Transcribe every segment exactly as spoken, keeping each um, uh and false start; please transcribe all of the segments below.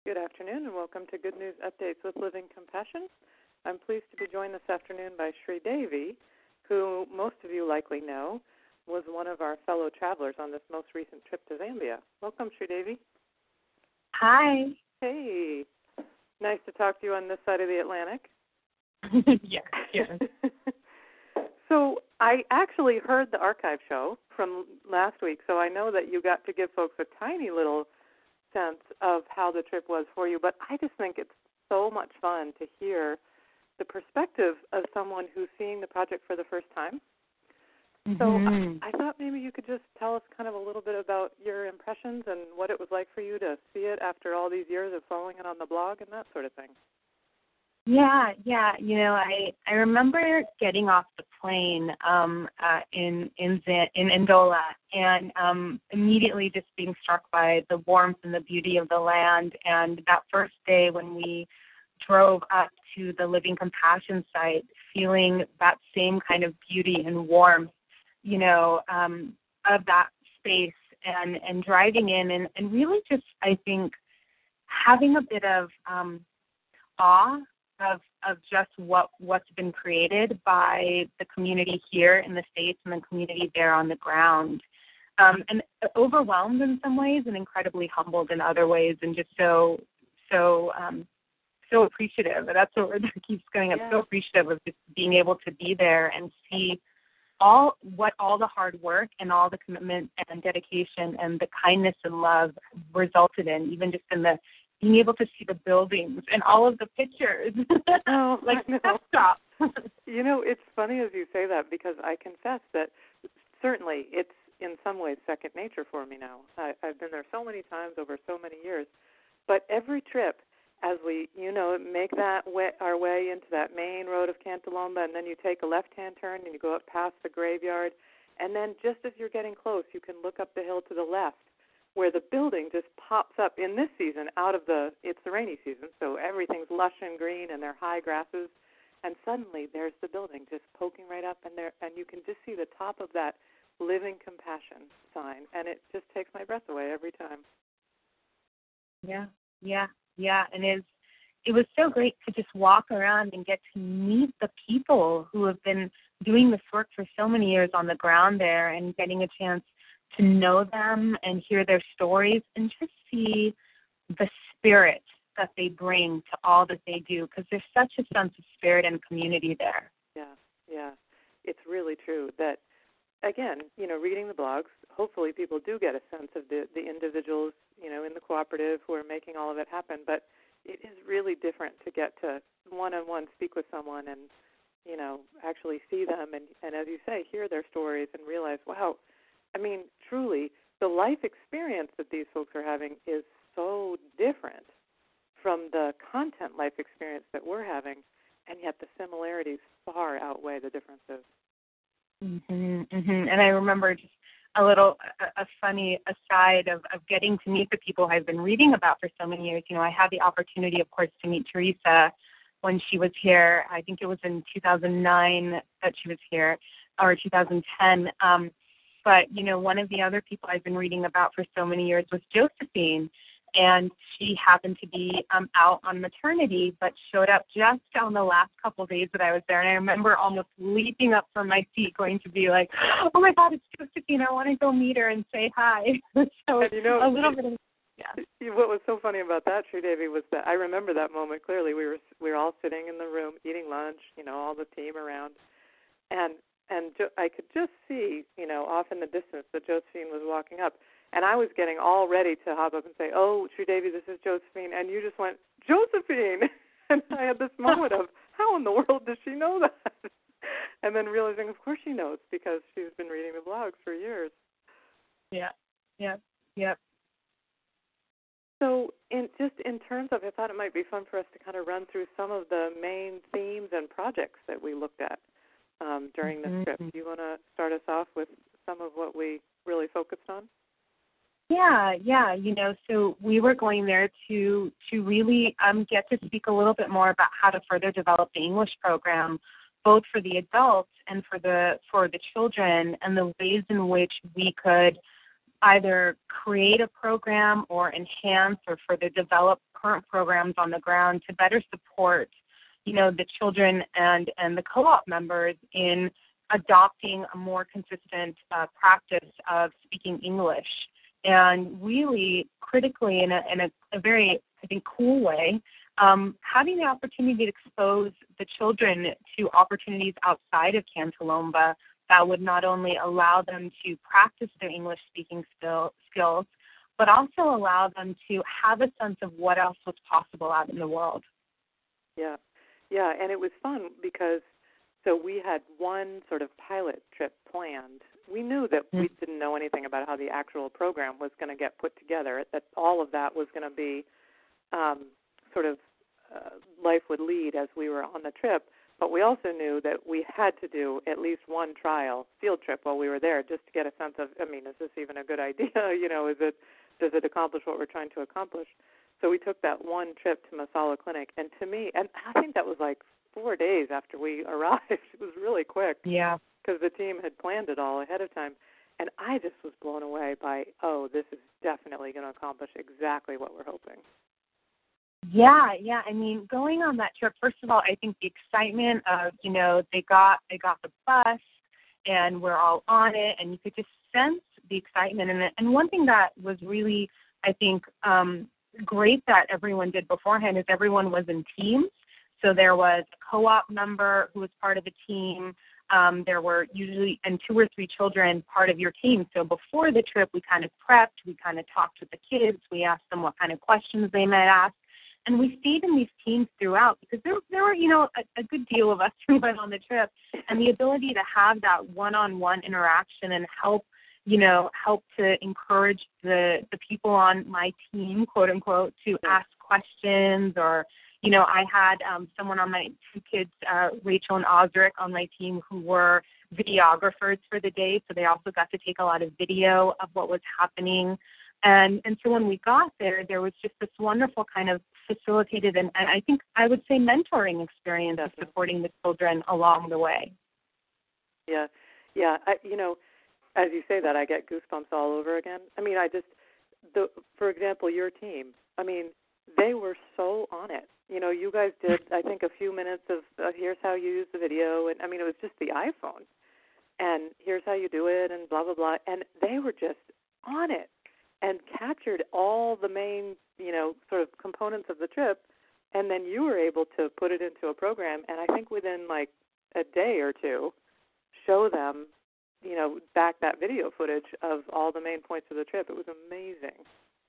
Good afternoon and welcome to Good News Updates with Living Compassion. I'm pleased to be joined this afternoon by Sri Devi, who most of you likely know was one of our fellow travelers on this most recent trip to Zambia. Welcome, Sri Devi. Hi. Hey. Nice to talk to you on this side of the Atlantic. yes, yes. So I actually heard the archive show from last week, so I know that you got to give folks a tiny little sense of how the trip was for you, but I just think it's so much fun to hear the perspective of someone who's seeing the project for the first time. Mm-hmm. So I, I thought maybe you could just tell us kind of a little bit about your impressions and what it was like for you to see it after all these years of following it on the blog and that sort of thing. Yeah, yeah. You know, I, I remember getting off the plane um, uh, in in in Ndola and um, immediately just being struck by the warmth and the beauty of the land. And that first day when we drove up to the Living Compassion site, feeling that same kind of beauty and warmth, you know, um, of that space, and, and driving in and, and really just, I think, having a bit of um, awe of of just what, what's been created by the community here in the States and the community there on the ground. Um, and overwhelmed in some ways and incredibly humbled in other ways, and just so, so, um, so appreciative. That's what word that keeps going up. Yeah. So appreciative of just being able to be there and see all what all the hard work and all the commitment and dedication and the kindness and love resulted in, even just in the being able to see the buildings and all of the pictures. Oh, like stop. You know, it's funny as you say that, because I confess that certainly it's in some ways second nature for me now. I, I've been there so many times over so many years, but every trip, as we, you know, make that way, our way into that main road of Cantalomba, and then you take a left-hand turn and you go up past the graveyard, and then just as you're getting close, you can look up the hill to the left, where the building just pops up in this season out of the, it's the rainy season, so everything's lush and green and there are high grasses, and suddenly there's the building just poking right up, and there, and you can just see the top of that Living Compassion sign, and it just takes my breath away every time. Yeah, yeah, yeah, and it's, it was so great to just walk around and get to meet the people who have been doing this work for so many years on the ground there, and getting a chance to know them and hear their stories and just see the spirit that they bring to all that they do, because there's such a sense of spirit and community there. Yeah, yeah. It's really true that, again, you know, reading the blogs, hopefully people do get a sense of the, the individuals, you know, in the cooperative who are making all of it happen, but it is really different to get to one-on-one speak with someone and, you know, actually see them and, and as you say, hear their stories and realize, wow, I mean, truly, the life experience that these folks are having is so different from the content life experience that we're having, and yet the similarities far outweigh the differences. Mm-hmm, mm-hmm. And I remember just a little, a, a funny aside of, of getting to meet the people I've been reading about for so many years. You know, I had the opportunity, of course, to meet Teresa when she was here. I think it was in two thousand nine that she was here, or two thousand ten. Um, But, you know, one of the other people I've been reading about for so many years was Josephine, and she happened to be um, out on maternity, but showed up just on the last couple of days that I was there. And I remember almost leaping up from my seat, going to be like, oh, my God, it's Josephine. I want to go meet her and say hi. So and you know, a little bit of, yeah. What was so funny about that, Sri Devi, was that I remember that moment clearly. We were we were all sitting in the room eating lunch, you know, all the team around, and And jo- I could just see, you know, off in the distance that Josephine was walking up. And I was getting all ready to hop up and say, oh, Sri Devi, this is Josephine. And you just went, Josephine! And I had this moment of, how in the world does she know that? And then realizing, of course she knows, because she's been reading the blogs for years. Yeah, yeah, yeah. So in just in terms of, I thought it might be fun for us to kind of run through some of the main themes and projects that we looked at Um, during this trip. Do you want to start us off with some of what we really focused on? Yeah, yeah. You know, so we were going there to to really um, get to speak a little bit more about how to further develop the English program, both for the adults and for the for the children, and the ways in which we could either create a program or enhance or further develop current programs on the ground to better support, you know, the children and, and the co-op members in adopting a more consistent uh, practice of speaking English. And really, critically, in a, in a, a very, I think, cool way, um, having the opportunity to expose the children to opportunities outside of Cantalomba that would not only allow them to practice their English speaking skill, skills, but also allow them to have a sense of what else was possible out in the world. Yeah, yeah, and it was fun because so we had one sort of pilot trip planned. We knew that mm-hmm. we didn't know anything about how the actual program was going to get put together, that all of that was going to be um, sort of uh, life would lead as we were on the trip. But we also knew that we had to do at least one trial field trip while we were there just to get a sense of, I mean, is this even a good idea? You know, is it, does it accomplish what we're trying to accomplish? So we took that one trip to Masala Clinic, and to me, and I think that was like four days after we arrived. It was really quick. Yeah. Because the team had planned it all ahead of time. And I just was blown away by, oh, this is definitely going to accomplish exactly what we're hoping. Yeah, yeah. I mean, going on that trip, first of all, I think the excitement of, you know, they got they got the bus and we're all on it, and you could just sense the excitement in it. And one thing that was really, I think, um, great that everyone did beforehand is everyone was in teams. So there was a co-op member who was part of the team. Um, there were usually, and two or three children part of your team. So before the trip, we kind of prepped, we kind of talked with the kids, we asked them what kind of questions they might ask, and we stayed in these teams throughout because there, there were, you know, a, a good deal of us who went on the trip, and the ability to have that one-on-one interaction and help, you know, help to encourage the, the people on my team, quote unquote, to ask questions or, you know, I had um, someone on my two kids, uh, Rachel and Osric, on my team who were videographers for the day, so they also got to take a lot of video of what was happening. And and so when we got there, there was just this wonderful kind of facilitated and, and I think I would say mentoring experience of supporting the children along the way. Yeah, yeah. I, you know, as you say that, I get goosebumps all over again. I mean, I just, the for example, your team, I mean, they were so on it. You know, you guys did, I think, a few minutes of uh, here's how you use the video. And, I mean, it was just the iPhone. And here's how you do it and blah, blah, blah. And they were just on it and captured all the main, you know, sort of components of the trip. And then you were able to put it into a program. And I think within, like, a day or two, show them, you know, back that video footage of all the main points of the trip. It was amazing.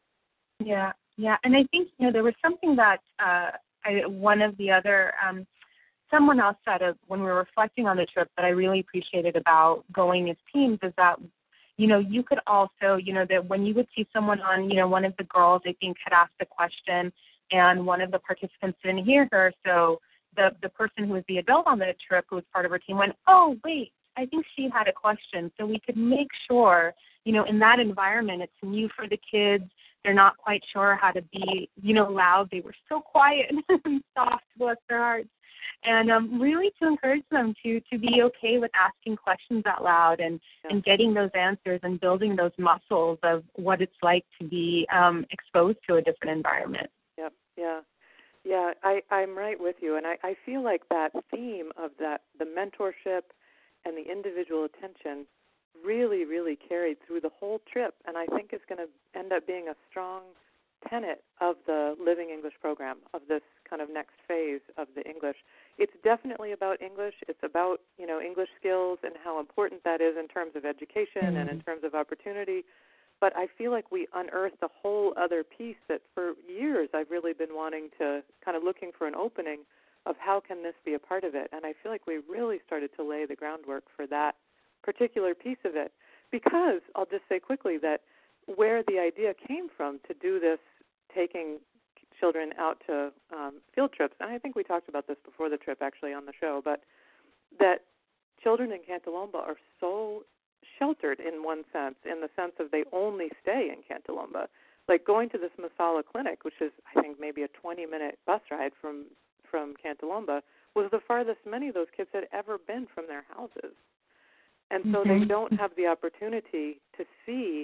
Yeah, yeah. And I think, you know, there was something that uh, I, one of the other, um, someone else said of, when we were reflecting on the trip that I really appreciated about going as teams is that, you know, you could also, you know, that when you would see someone on, you know, one of the girls, I think, had asked a question and one of the participants didn't hear her. So the, the person who was the adult on the trip who was part of her team went, oh, wait, I think she had a question. So we could make sure, you know, in that environment, it's new for the kids. They're not quite sure how to be, you know, loud. They were so quiet and soft, bless their hearts. And um, really to encourage them to to be okay with asking questions out loud and, yeah. and getting those answers and building those muscles of what it's like to be um, exposed to a different environment. Yep, yeah. Yeah, I, I'm right with you. And I, I feel like that theme of that, the mentorship and the individual attention really, really carried through the whole trip, and I think it's going to end up being a strong tenet of the Living English program, of this kind of next phase of the English. It's definitely about English. It's about, you know, English skills and how important that is in terms of education mm-hmm. and in terms of opportunity. But I feel like we unearthed a whole other piece that for years I've really been wanting to, kind of looking for an opening of how can this be a part of it. And I feel like we really started to lay the groundwork for that particular piece of it, because I'll just say quickly that where the idea came from to do this, taking children out to um, field trips, and I think we talked about this before the trip actually on the show, but that children in Cantalomba are so sheltered in one sense, in the sense of they only stay in Cantalomba. Like going to this Masala Clinic, which is I think maybe a twenty-minute bus ride from, from Cantalomba, was the farthest many of those kids had ever been from their houses. And so mm-hmm. they don't have the opportunity to see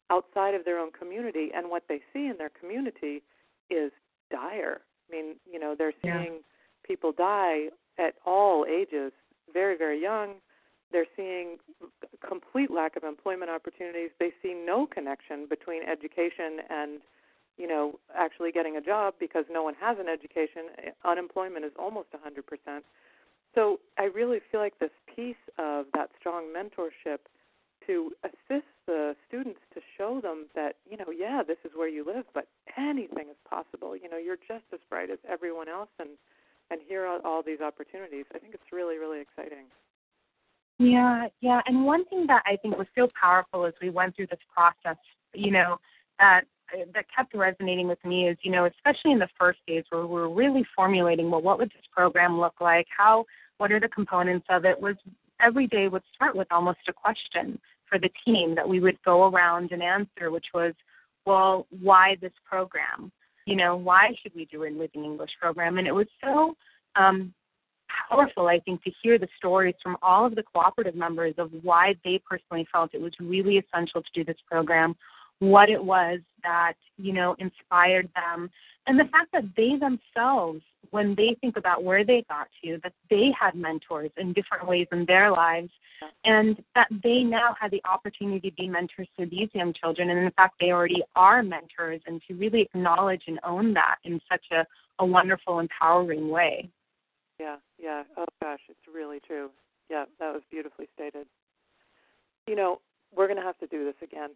outside of their own community, and what they see in their community is dire. I mean, you know, they're seeing yeah. people die at all ages, very, very young. They're seeing complete lack of employment opportunities. They see no connection between education and, you know, actually getting a job because no one has an education. Unemployment is almost one hundred percent. So I really feel like this piece of that strong mentorship to assist the students to show them that, you know, yeah, this is where you live, but anything is possible. You know, you're just as bright as everyone else, and, and here are all these opportunities. I think it's really, really exciting. Yeah, yeah. And one thing that I think was so powerful as we went through this process, you know, that that kept resonating with me is, you know, especially in the first days where we were really formulating, well, what would this program look like? How, what are the components of it? Was every day would start with almost a question for the team that we would go around and answer, which was, well, why this program? You know, why should we do a Living English program? And it was so um, powerful, I think, to hear the stories from all of the cooperative members of why they personally felt it was really essential to do this program, what it was that, you know, inspired them, and the fact that they themselves, when they think about where they got to, that they had mentors in different ways in their lives, and that they now had the opportunity to be mentors to these young children, and in fact they already are mentors, and to really acknowledge and own that in such a, a wonderful, empowering way. Yeah, yeah. Oh, gosh, it's really true. Yeah, that was beautifully stated. You know, we're going to have to do this again.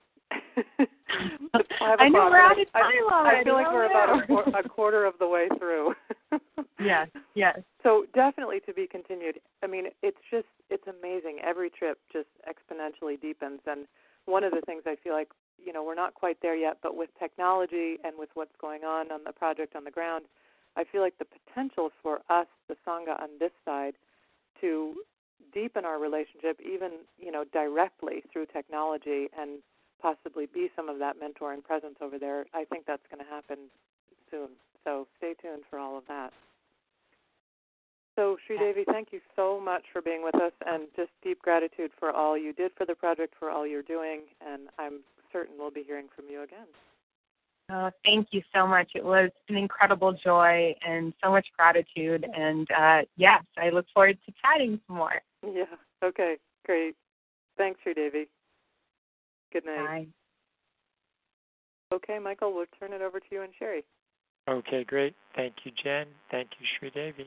I know we're out of time I, already. I feel like oh, we're yeah. about a, a quarter of the way through. Yes, yes. So definitely to be continued. I mean, it's just, it's amazing. Every trip just exponentially deepens. And one of the things I feel like, you know, we're not quite there yet, but with technology and with what's going on on the project on the ground, I feel like the potential for us, the Sangha on this side, to deepen our relationship even, you know, directly through technology and possibly be some of that mentor and presence over there, I think that's going to happen soon. So stay tuned for all of that. So, Sridevi, thank you so much for being with us, and just deep gratitude for all you did for the project, for all you're doing, and I'm certain we'll be hearing from you again. Oh, thank you so much. It was an incredible joy and so much gratitude, and uh, yes, I look forward to chatting some more. Yeah, okay, great. Thanks, Sridevi. Good night. Bye. Okay, Michael, we'll turn it over to you and Sherry. Okay, great. Thank you, Jen. Thank you, Sridevi.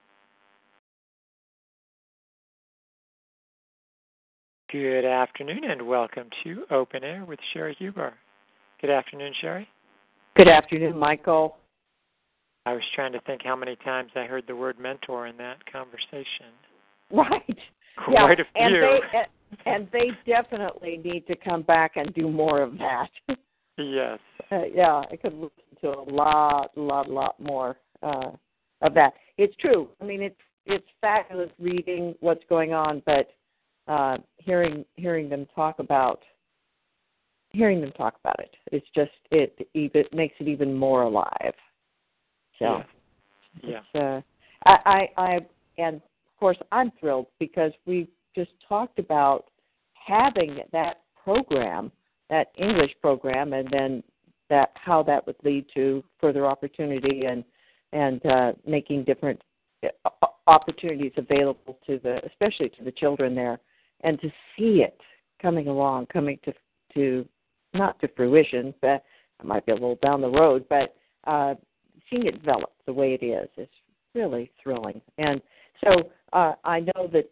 Good afternoon and welcome to Open Air with Sherry Huber. Good afternoon, Sherry. Good afternoon, Michael. I was trying to think how many times I heard the word mentor in that conversation. Right. Quite yeah. a few. And they, and they definitely need to come back and do more of that. Yes. Uh, yeah, I could listen to a lot, lot, lot more uh, of that. It's true. I mean, it's it's fabulous reading what's going on, but uh, hearing hearing them talk about hearing them talk about it, it's just it it makes it even more alive. So, yeah. yeah. Uh, I, I I and of course I'm thrilled because we just talked about having that program, that English program, and then that how that would lead to further opportunity and and uh, making different opportunities available to the, especially to the children there, and to see it coming along, coming to to not to fruition, but it might be a little down the road, but uh, seeing it develop the way it is is really thrilling. And so uh, I know that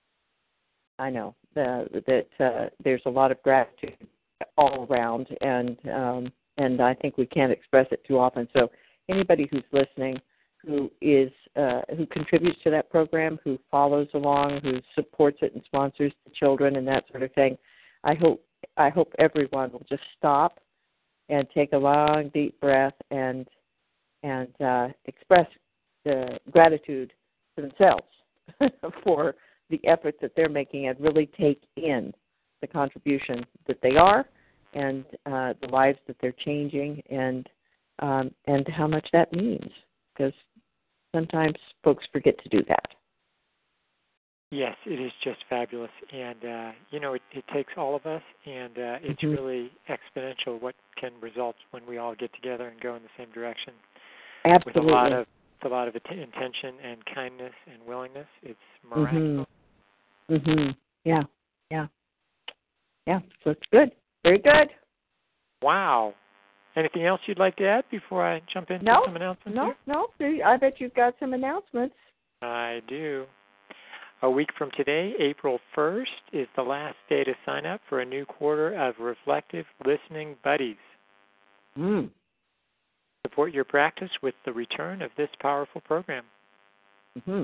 I know the, that uh, there's a lot of gratitude all around, and um, and I think we can't express it too often. So anybody who's listening, who is uh, who contributes to that program, who follows along, who supports it and sponsors the children and that sort of thing, I hope I hope everyone will just stop and take a long, deep breath and and uh, express the gratitude to themselves for the efforts that they're making, and really take in the contribution that they are and uh, the lives that they're changing, and um, and how much that means, because sometimes folks forget to do that. Yes, it is just fabulous. And, uh, you know, it, it takes all of us, and uh, it's mm-hmm. really exponential what can result when we all get together and go in the same direction. Absolutely. With a lot of, with a lot of att- intention and kindness and willingness. It's miraculous. Mm-hmm. mm-hmm. Yeah, yeah. Yeah, so it's good. Very good. Wow. Anything else you'd like to add before I jump into no, some announcements? No, here? no, no. I bet you've got some announcements. I do. A week from today, April first, is the last day to sign up for a new quarter of Reflective Listening Buddies. Mm. Support your practice with the return of this powerful program. Mm-hmm.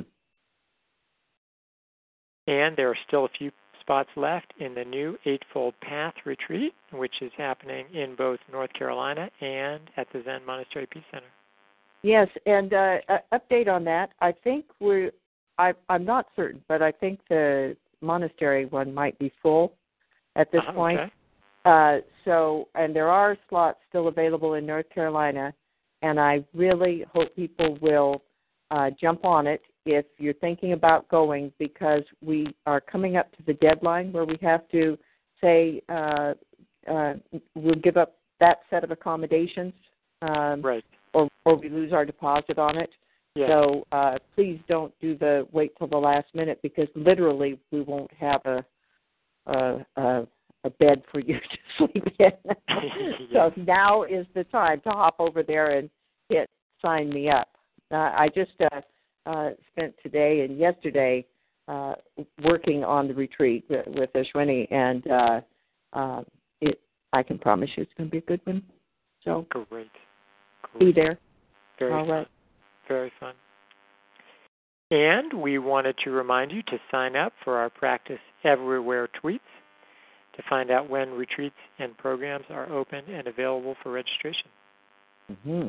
And there are still a few spots left in the new Eightfold Path Retreat, which is happening in both North Carolina and at the Zen Monastery Peace Center. Yes, and uh, uh, update on that. I think we're, I, I'm not certain, but I think the monastery one might be full at this uh-huh, point. Okay. Uh, so, and there are slots still available in North Carolina, and I really hope people will uh, jump on it if you're thinking about going, because we are coming up to the deadline where we have to say uh, uh, we'll give up that set of accommodations, um, right. or, or we lose our deposit on it. Yes. So uh, please don't do the wait till the last minute, because literally we won't have a a, a, a bed for you to sleep in. Yes. So now is the time to hop over there and hit sign me up. Uh, I just uh, uh, spent today and yesterday uh, working on the retreat with, with Ashwini, and uh, uh, it, I can promise you it's going to be a good one. So Great. Great. Be there. Very All fun. right. Very fun. And we wanted to remind you to sign up for our Practice Everywhere tweets to find out when retreats and programs are open and available for registration. Mm-hmm.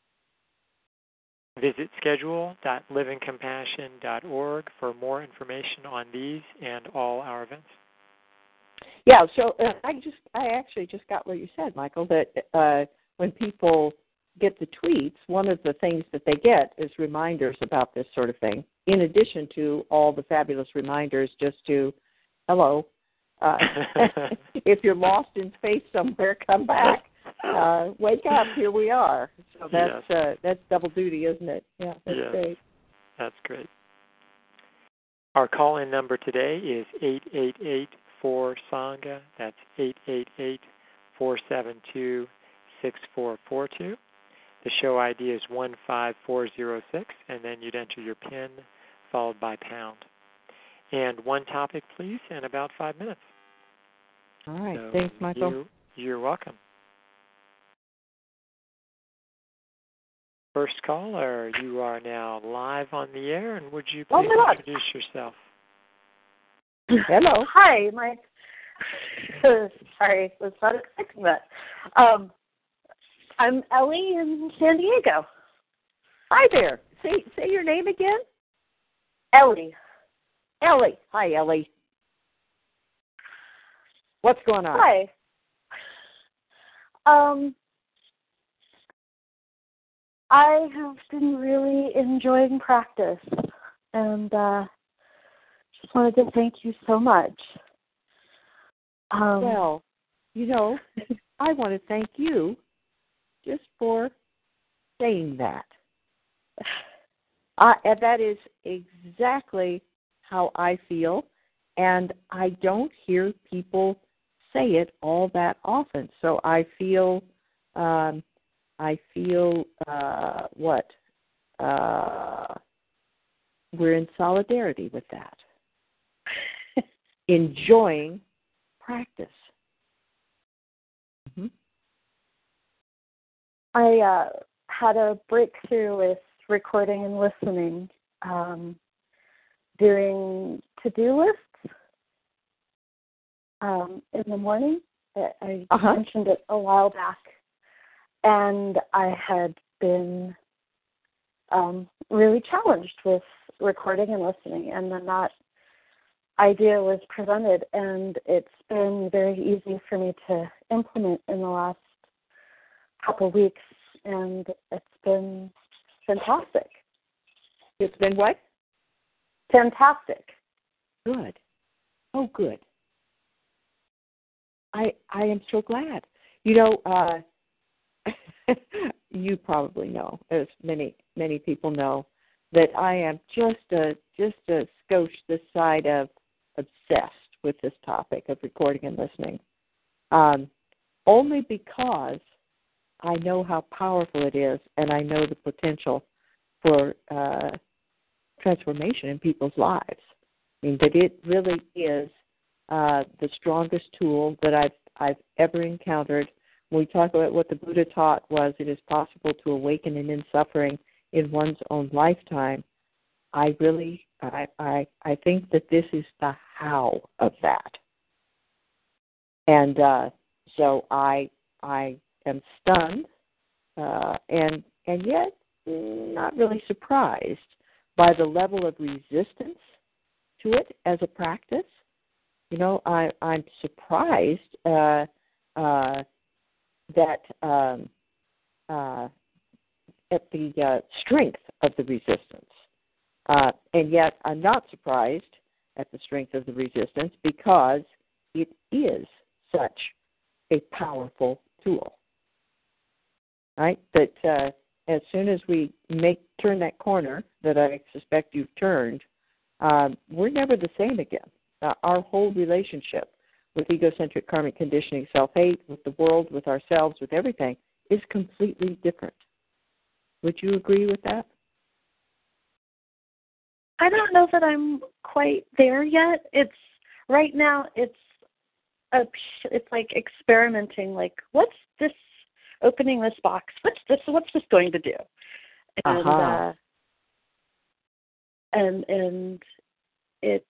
Visit schedule dot living compassion dot org for more information on these and all our events. Yeah, so uh, I just, I actually just got what you said, Michael, that uh, when people get the tweets, one of the things that they get is reminders about this sort of thing, in addition to all the fabulous reminders just to, hello, uh, if you're lost in space somewhere, come back. Uh, wake up, here we are. So that's yes. uh, that's double duty, isn't it? Yeah, that's yes. great. That's great. Our call-in number today is eight eight eight, four, SANGHA. That's eight eight eight, four seven two, six four four two. The show I D is one five four zero six, and then you'd enter your PIN followed by pound. And one topic, please, in about five minutes. All right. So Thanks, Michael. You, you're welcome. First caller, you are now live on the air, and would you please oh introduce yourself? Hello. Hi, Mike. Sorry, was not expecting that. Um, I'm Ellie in San Diego. Hi there. Say say your name again. Ellie. Ellie. Hi, Ellie. What's going on? Hi. Um, I have been really enjoying practice, and uh, just wanted to thank you so much. Um, well, you know, I want to thank you just for saying that. Uh, and that is exactly how I feel, and I don't hear people say it all that often. So I feel, um, I feel uh, what? Uh, we're in solidarity with that. Enjoying practice. Mm-hmm. I uh, had a breakthrough with recording and listening, um, doing to-do lists um, in the morning. I uh-huh. mentioned it a while back, and I had been um, really challenged with recording and listening, and then that idea was presented, and it's been very easy for me to implement in the last couple of weeks, and it's been fantastic. It's been what? Fantastic. good. Oh, good. I I am so glad. You know, uh, you probably know, as many many people know, that I am just a just a skosh this side of obsessed with this topic of recording and listening. Um, only because I know how powerful it is, and I know the potential for uh, transformation in people's lives. I mean, that it really is uh, the strongest tool that I've I've ever encountered. When we talk about what the Buddha taught was it is possible to awaken and end suffering in one's own lifetime. I really, I, I, I think that this is the how of that. And uh, so I, I am stunned, uh, and and yet not really surprised by the level of resistance to it as a practice. You know, I, I'm surprised uh, uh, that um, uh, at the uh, strength of the resistance. Uh, and yet I'm not surprised at the strength of the resistance because it is such a powerful tool, right? That uh, as soon as we make turn that corner that I suspect you've turned, um, we're never the same again. Uh, our whole relationship with egocentric karmic conditioning, self-hate, with the world, with ourselves, with everything, is completely different. Would you agree with that? I don't know that I'm quite there yet. It's right now. It's a, it's like experimenting. Like, what's this? Opening this box. What's this? What's this going to do? And uh-huh. uh, and and it's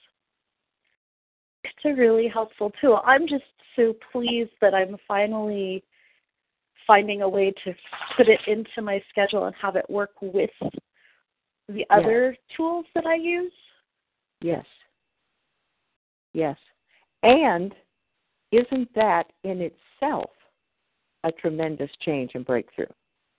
it's a really helpful tool. I'm just so pleased that I'm finally finding a way to put it into my schedule and have it work with the other yes. tools that I use. Yes. Yes. And isn't that in itself a tremendous change and breakthrough?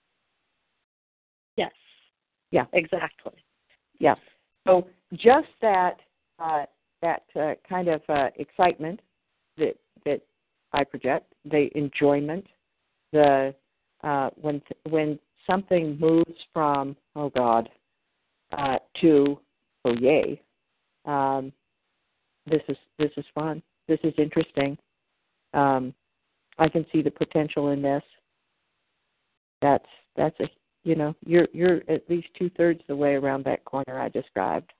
Yes. Yeah. Exactly. Yeah. So just that uh, that uh, kind of uh, excitement that that I project, the enjoyment, the uh, when when something moves from oh God uh, to oh yay, um, this is this is fun. This is interesting. Um, I can see the potential in this. That's that's a you know you're you're at least two thirds the way around that corner I described.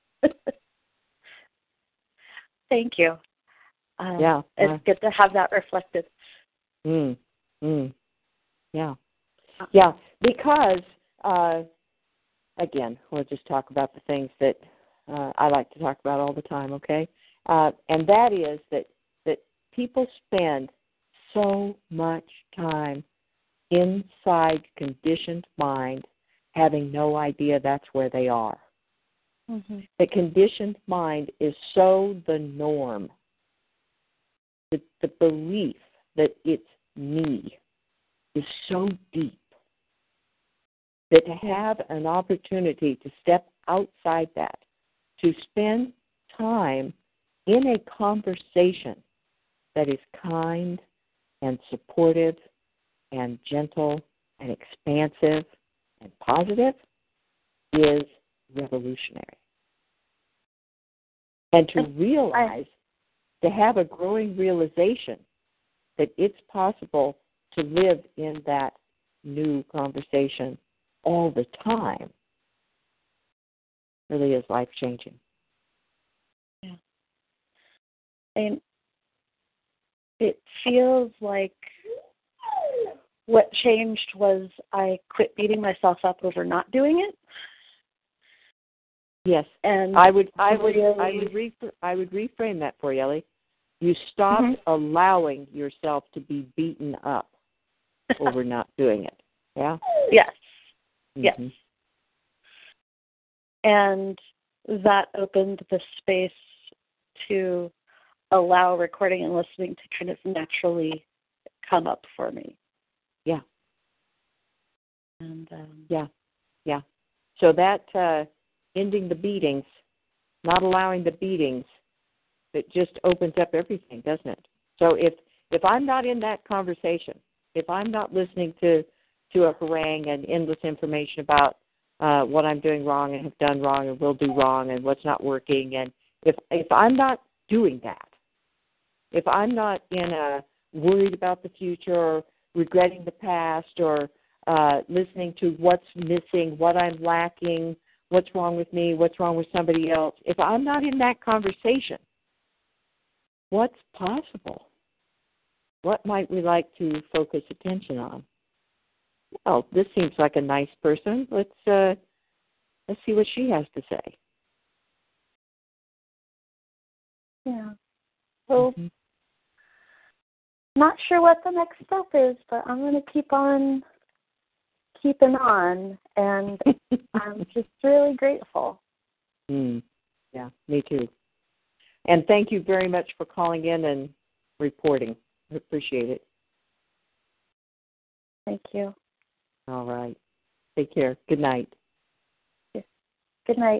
Thank you. Um, yeah, it's uh, good to have that reflected. Mm, mm, yeah, yeah. Because uh, again, we'll just talk about the things that uh, I like to talk about all the time. Okay, uh, and that is that that people spend so much time inside conditioned mind, having no idea that's where they are. Mm-hmm. The conditioned mind is so the norm. The, the belief that it's me is so deep that to have an opportunity to step outside that, to spend time in a conversation that is kind and supportive and gentle and expansive and positive is revolutionary. And to realize, to have a growing realization that it's possible to live in that new conversation all the time really is life-changing. Yeah. And it feels like what changed was I quit beating myself up over not doing it. Yes, and I would, I would, really, I would, re- I would reframe that for you, Ellie. You stopped mm-hmm. allowing yourself to be beaten up over not doing it. Yeah. Yes. Mm-hmm. Yes. And that opened the space to allow recording and listening to kind of naturally come up for me. Yeah. And um, yeah, yeah. So that uh, ending the beatings, not allowing the beatings, it just opens up everything, doesn't it? So if if I'm not in that conversation, if I'm not listening to, to a harangue and endless information about uh, what I'm doing wrong and have done wrong and will do wrong and what's not working, and if if I'm not doing that, if I'm not in a worried about the future or regretting the past or uh, listening to what's missing, what I'm lacking, what's wrong with me, what's wrong with somebody else, if I'm not in that conversation, what's possible? What might we like to focus attention on? Well, this seems like a nice person. Let's uh, let's see what she has to say. Yeah. So, Mm-hmm. not sure what the next step is, but I'm going to keep on keeping on, and I'm just really grateful. Mm. Yeah, me too. And thank you very much for calling in and reporting. I appreciate it. Thank you. All right. Take care. Good night. Good night.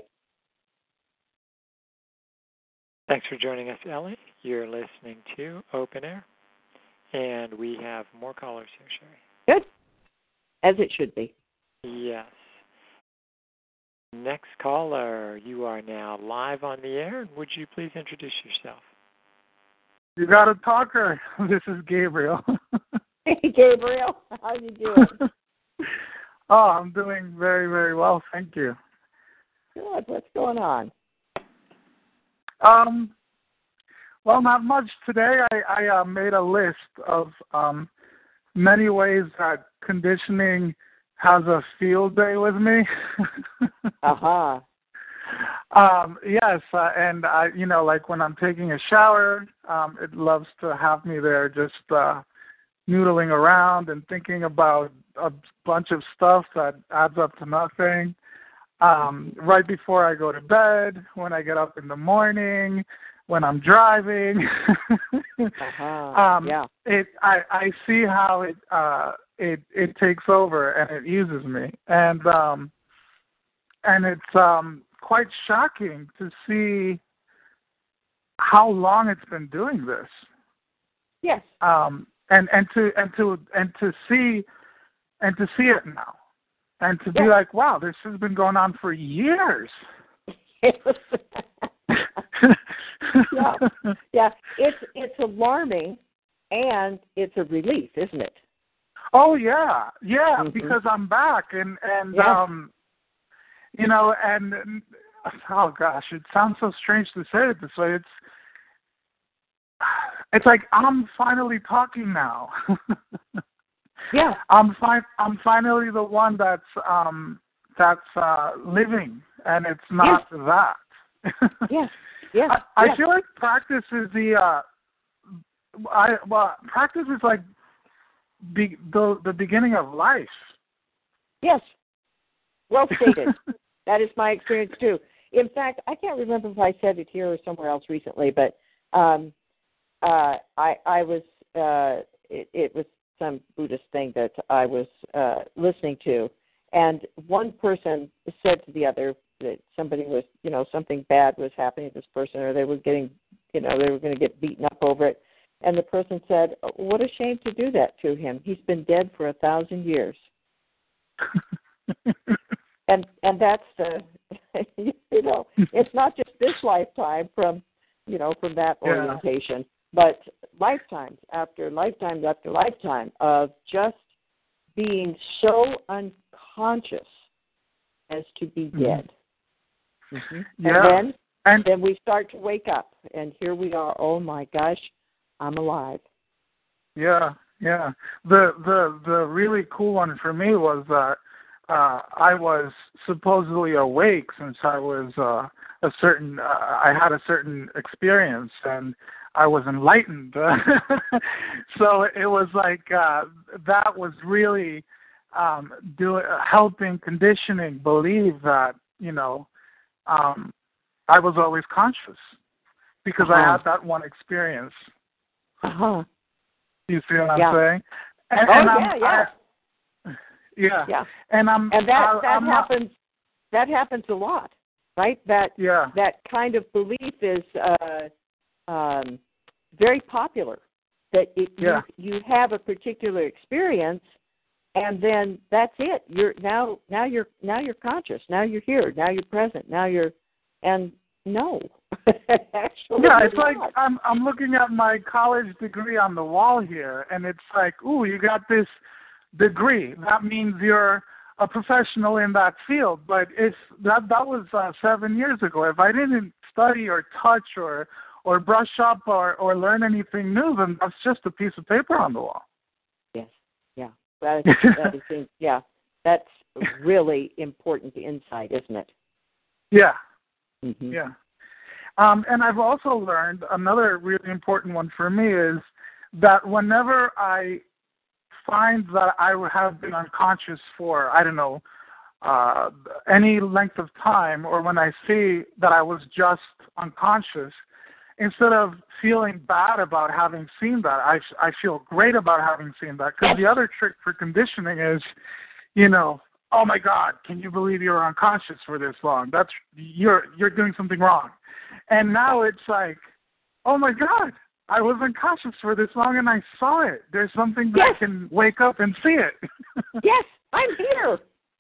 Thanks for joining us, Ellie. You're listening to Open Air, and we have more callers here, Sherry. Good. As it should be. Yes. Next caller, you are now live on the air. Would you please introduce yourself? You got a talker. This is Gabriel. Hey, Gabriel. How you doing? Oh, I'm doing very, very well. Thank you. Good. What's going on? Um, well, not much today. I, I uh, made a list of um, many ways that conditioning has a field day with me. Uh-huh. Um, yes, uh, and I, you know, like when I'm taking a shower, um, it loves to have me there just uh, noodling around and thinking about a bunch of stuff that adds up to nothing. Um, right before I go to bed, when I get up in the morning, when I'm driving, uh-huh. um, yeah. it I, I see how it uh, it it takes over and it uses me, and um, and it's um. quite shocking to see how long it's been doing this. Yes. Um, and, and to and to and to see and to see it now. And to be yes. like, wow, this has been going on for years. yeah. Yeah. It's it's alarming and it's a relief, isn't it? Oh yeah. Yeah, mm-hmm. because I'm back and, and yes. um you know, and oh gosh, it sounds so strange to say it this way. It's it's like I'm finally talking now. yeah, I'm fi- I'm finally the one that's um that's uh, living, and it's not yes. that. yes, yes. I, I yes. feel like practice is the uh, I well practice is like be, the the beginning of life. Yes. Well stated. That is my experience, too. In fact, I can't remember if I said it here or somewhere else recently, but um, uh, I, I was, uh, it, it was some Buddhist thing that I was uh, listening to, and one person said to the other that somebody was, you know, something bad was happening to this person, or they were getting, you know, they were going to get beaten up over it, and the person said, what a shame to do that to him. He's been dead for a thousand years. And and that's the, you know, it's not just this lifetime from, you know, from that yeah. orientation, but lifetimes after lifetimes after lifetime of just being so unconscious as to be dead. Mm-hmm. Yeah. And then and then we start to wake up, and here we are. Oh my gosh, I'm alive. Yeah, yeah. The the the really cool one for me was that. Uh, I was supposedly awake since I was uh, a certain. Uh, I had a certain experience, and I was enlightened. So it was like uh, that was really um, doing, helping conditioning believe that you know um, I was always conscious because uh-huh. I had that one experience. Uh-huh. You see what I'm yeah. saying? And, oh and yeah, I'm, yeah. I, Yeah, yeah, and I'm and that I, that I'm happens. Not, that happens a lot. right? That yeah. that kind of belief is uh, um, very popular. That it, yeah. you you have a particular experience, and then that's it. You're now now you're now you're conscious. Now you're here. Now you're present. Now you're and no, actually, yeah. It's like not. I'm I'm looking at my college degree on the wall here, and it's like, ooh, you got this degree. That means you're a professional in that field. But it's that that was uh, seven years ago. If I didn't study or touch or or brush up or, or learn anything new, then that's just a piece of paper on the wall. Yes, yeah, that is, that is yeah, that's really important insight, isn't it? Yeah, mm-hmm. yeah. Um, and I've also learned another really important one for me is that whenever I find that I have been unconscious for, I don't know, uh, any length of time, or when I see that I was just unconscious, instead of feeling bad about having seen that, I, I feel great about having seen that. Because the other trick for conditioning is, you know, oh my God, can you believe you were unconscious for this long? That's you're you're doing something wrong. And now it's like, oh my God, I was unconscious for this long and I saw it. There's something that yes. I can wake up and see it. Yes, I'm here.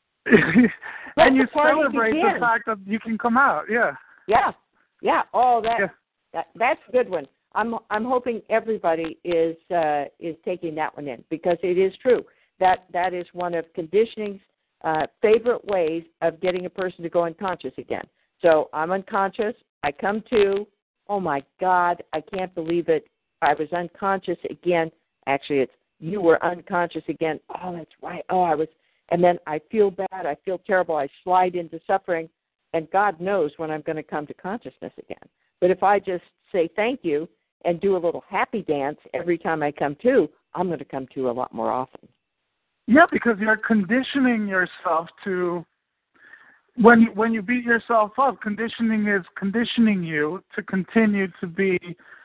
And you celebrate the fact that you can come out. Yeah. Yeah. Yeah. Oh, that. Yeah. That, that's a good one. I'm I'm hoping everybody is uh, is taking that one in, because it is true that that is one of conditioning's uh, favorite ways of getting a person to go unconscious again. So I'm unconscious. I come to. Oh my God! I can't believe it. I was unconscious again. Actually, it's you were unconscious again. Oh, that's right. Oh, I was. And then I feel bad. I feel terrible. I slide into suffering, and God knows when I'm going to come to consciousness again. But if I just say thank you and do a little happy dance every time I come to, I'm going to come to a lot more often. Yeah, because you're conditioning yourself to, when you, when you beat yourself up, conditioning is conditioning you to continue to be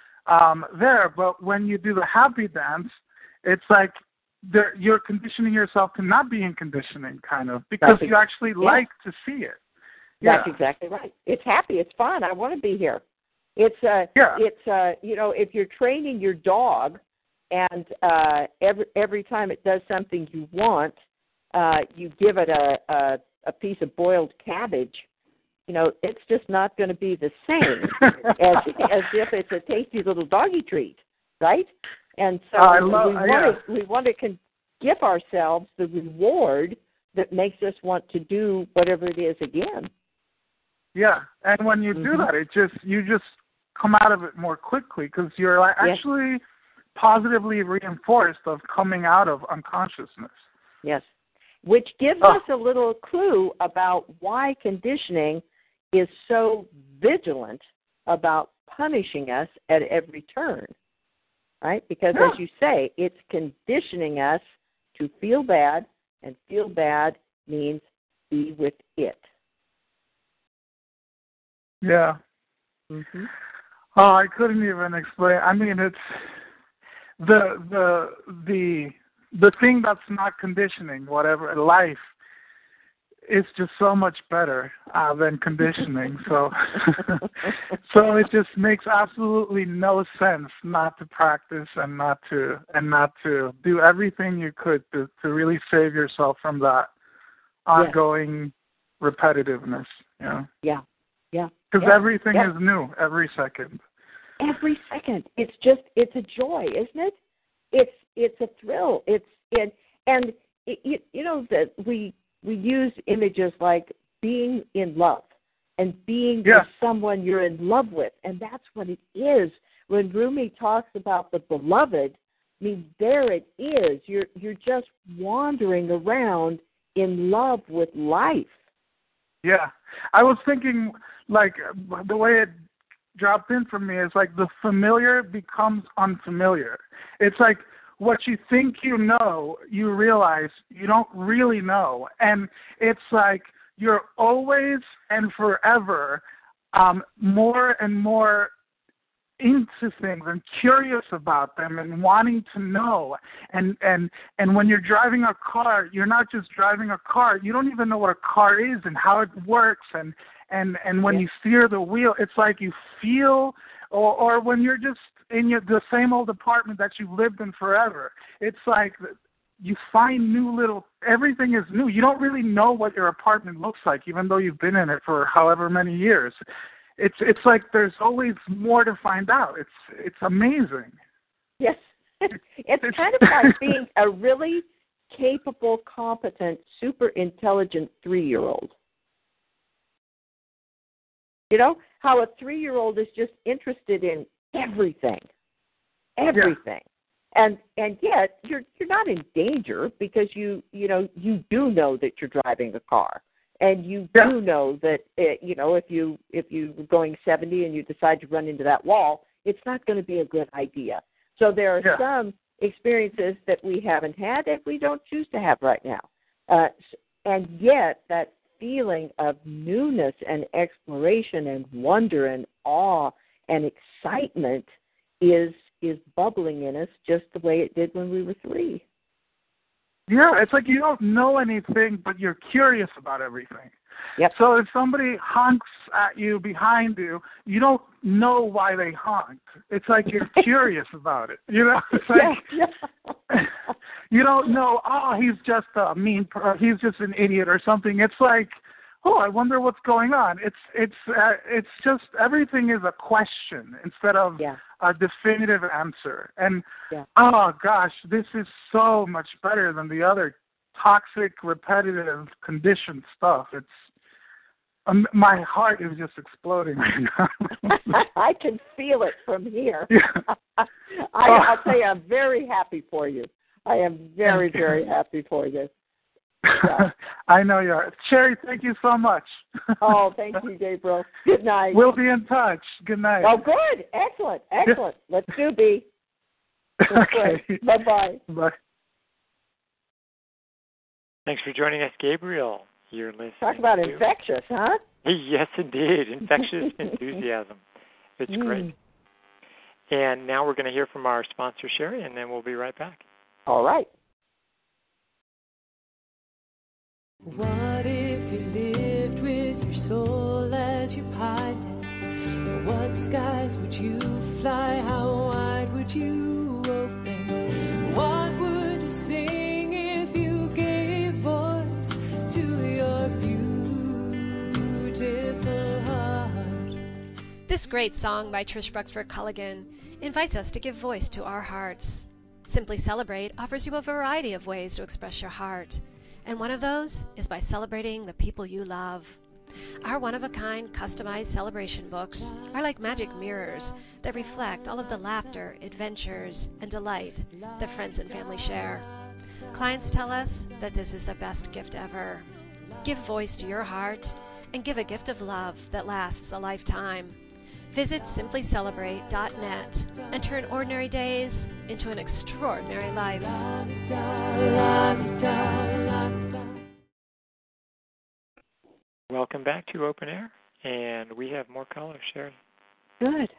um, there. But when you do the happy dance, it's like there, you're conditioning yourself to not be in conditioning, kind of, because That's you actually yeah. like to see it. That's Yeah. exactly right. It's happy. It's fun. I want to be here. It's uh, yeah. it's uh, you know, if you're training your dog, and uh, every every time it does something you want, uh, you give it a, a a piece of boiled cabbage. You know, it's just not going to be the same as as if it's a tasty little doggy treat, right? And so I love, we want yeah. to we want to con- give ourselves the reward that makes us want to do whatever it is again. Yeah, and when you mm-hmm. do that, it just you just come out of it more quickly because you're like yes. actually positively reinforced of coming out of unconsciousness. Yes, which gives oh. us a little clue about why conditioning is so vigilant about punishing us at every turn, right? Because yeah. as you say, it's conditioning us to feel bad, and feel bad means be with it. Yeah. Mm-hmm. Oh, I couldn't even explain. I mean, it's the the the the thing that's not conditioning, whatever life, is just so much better uh, than conditioning. so, so it just makes absolutely no sense not to practice and not to and not to do everything you could to to really save yourself from that ongoing yes. repetitiveness. You know? Yeah. Yeah. Because yeah. everything yeah. is new every second. Every second. It's just, it's a joy, isn't it? It's it's a thrill. It's it, and it, you, you know that we we use images like being in love and being yeah. with someone you're in love with, and that's what it is. When Rumi talks about the beloved, I mean, there it is. You're you're just wandering around in love with life. Yeah, I was thinking, like, the way it dropped in for me is like the familiar becomes unfamiliar. It's like what you think you know, you realize you don't really know. And it's like you're always and forever um, more and more into things and curious about them and wanting to know. And, and and when you're driving a car, you're not just driving a car. You don't even know what a car is and how it works and And and when yeah. you steer the wheel, it's like you feel, or or when you're just in your, the same old apartment that you've lived in forever, it's like you find new little, everything is new. You don't really know what your apartment looks like, even though you've been in it for however many years. It's it's like there's always more to find out. It's it's amazing. Yes. It's kind of like being a really capable, competent, super intelligent three-year-old. You know, how a three-year-old is just interested in everything. Everything. Yeah. And and yet you're you're not in danger because you you know, you do know that you're driving a car. And you yeah. do know that it, you know, if you if you're going seventy and you decide to run into that wall, it's not going to be a good idea. So there are yeah. some experiences that we haven't had that we don't choose to have right now. Uh, and yet that feeling of newness and exploration and wonder and awe and excitement is is bubbling in us just the way it did when we were three. Yeah, it's like you don't know anything, but you're curious about everything. Yep. So if somebody honks at you behind you, you don't know why they honked. It's like you're curious about it. You know, it's like yeah, yeah. you don't know. Oh, he's just a mean, or he's just an idiot or something. It's like, oh, I wonder what's going on. It's it's uh, it's just everything is a question instead of yeah. a definitive answer. And yeah. oh gosh, this is so much better than the other toxic, repetitive, conditioned stuff. It's um, my heart is just exploding right now. I can feel it from here. Yeah. I, I'll tell you, I'm very happy for you. I am very, very happy for you. Yeah. I know you are. Sherry, thank you so much. Oh, thank you, Gabriel. Good night. We'll be in touch. Good night. Oh, good. Excellent. Excellent. Let's do B. Okay. Bye-bye. Bye. Thanks for joining us, Gabriel. You're listening. Talk about to... infectious, huh? Yes, indeed. Infectious enthusiasm. It's mm. great. And now we're going to hear from our sponsor, Sherry, and then we'll be right back. All right. What if you lived with your soul as your pilot? What skies would you fly? How wide would you open? What would you sing if you gave voice to your beautiful heart? This great song by Trish Bruxford Culligan invites us to give voice to our hearts. Simply Celebrate offers you a variety of ways to express your heart. And one of those is by celebrating the people you love. Our one-of-a-kind customized celebration books are like magic mirrors that reflect all of the laughter, adventures, and delight that friends and family share. Clients tell us that this is the best gift ever. Give voice to your heart and give a gift of love that lasts a lifetime. Visit simply celebrate dot net and turn ordinary days into an extraordinary life. Welcome back to Open Air, and we have more callers, Sherry. Good.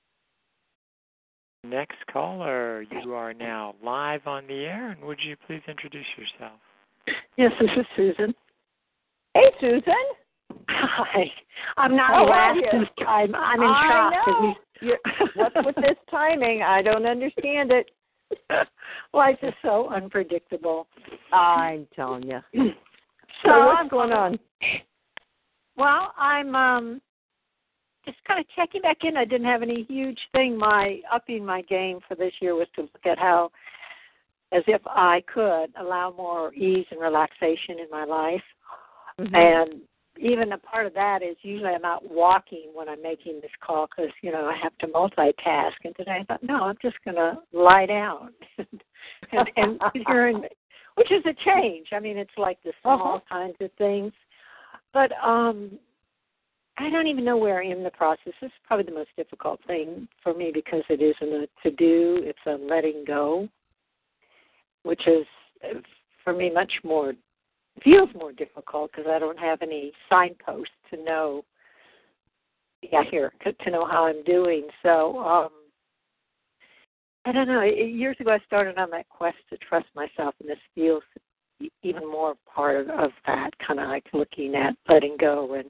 Next caller, you are now live on the air, and would you please introduce yourself? Yes, this is Susan. Hey, Susan. Hi. I'm not How last are you? this time. I'm in I shock. know. You're, what's with this timing? I don't understand it. Life is so unpredictable. I'm telling you. So, so what's I'm going on? Well, I'm um, just kind of checking back in. I didn't have any huge thing. My upping my game for this year was to look at how, as if I could, allow more ease and relaxation in my life. Mm-hmm. And even a part of that is usually I'm out walking when I'm making this call because, you know, I have to multitask. And today I thought, no, I'm just going to lie down. and, and you're in, which is a change. I mean, it's like the small uh-huh. kinds of things. But um, I don't even know where I am in the process. This is probably the most difficult thing for me because it isn't a to-do. It's a letting go, which is, for me, much more, feels more difficult because I don't have any signposts to know, yeah, here, to, to know how I'm doing. So um, I don't know. Years ago, I started on that quest to trust myself, and this feels even more part of, of that, kind of like looking at letting go and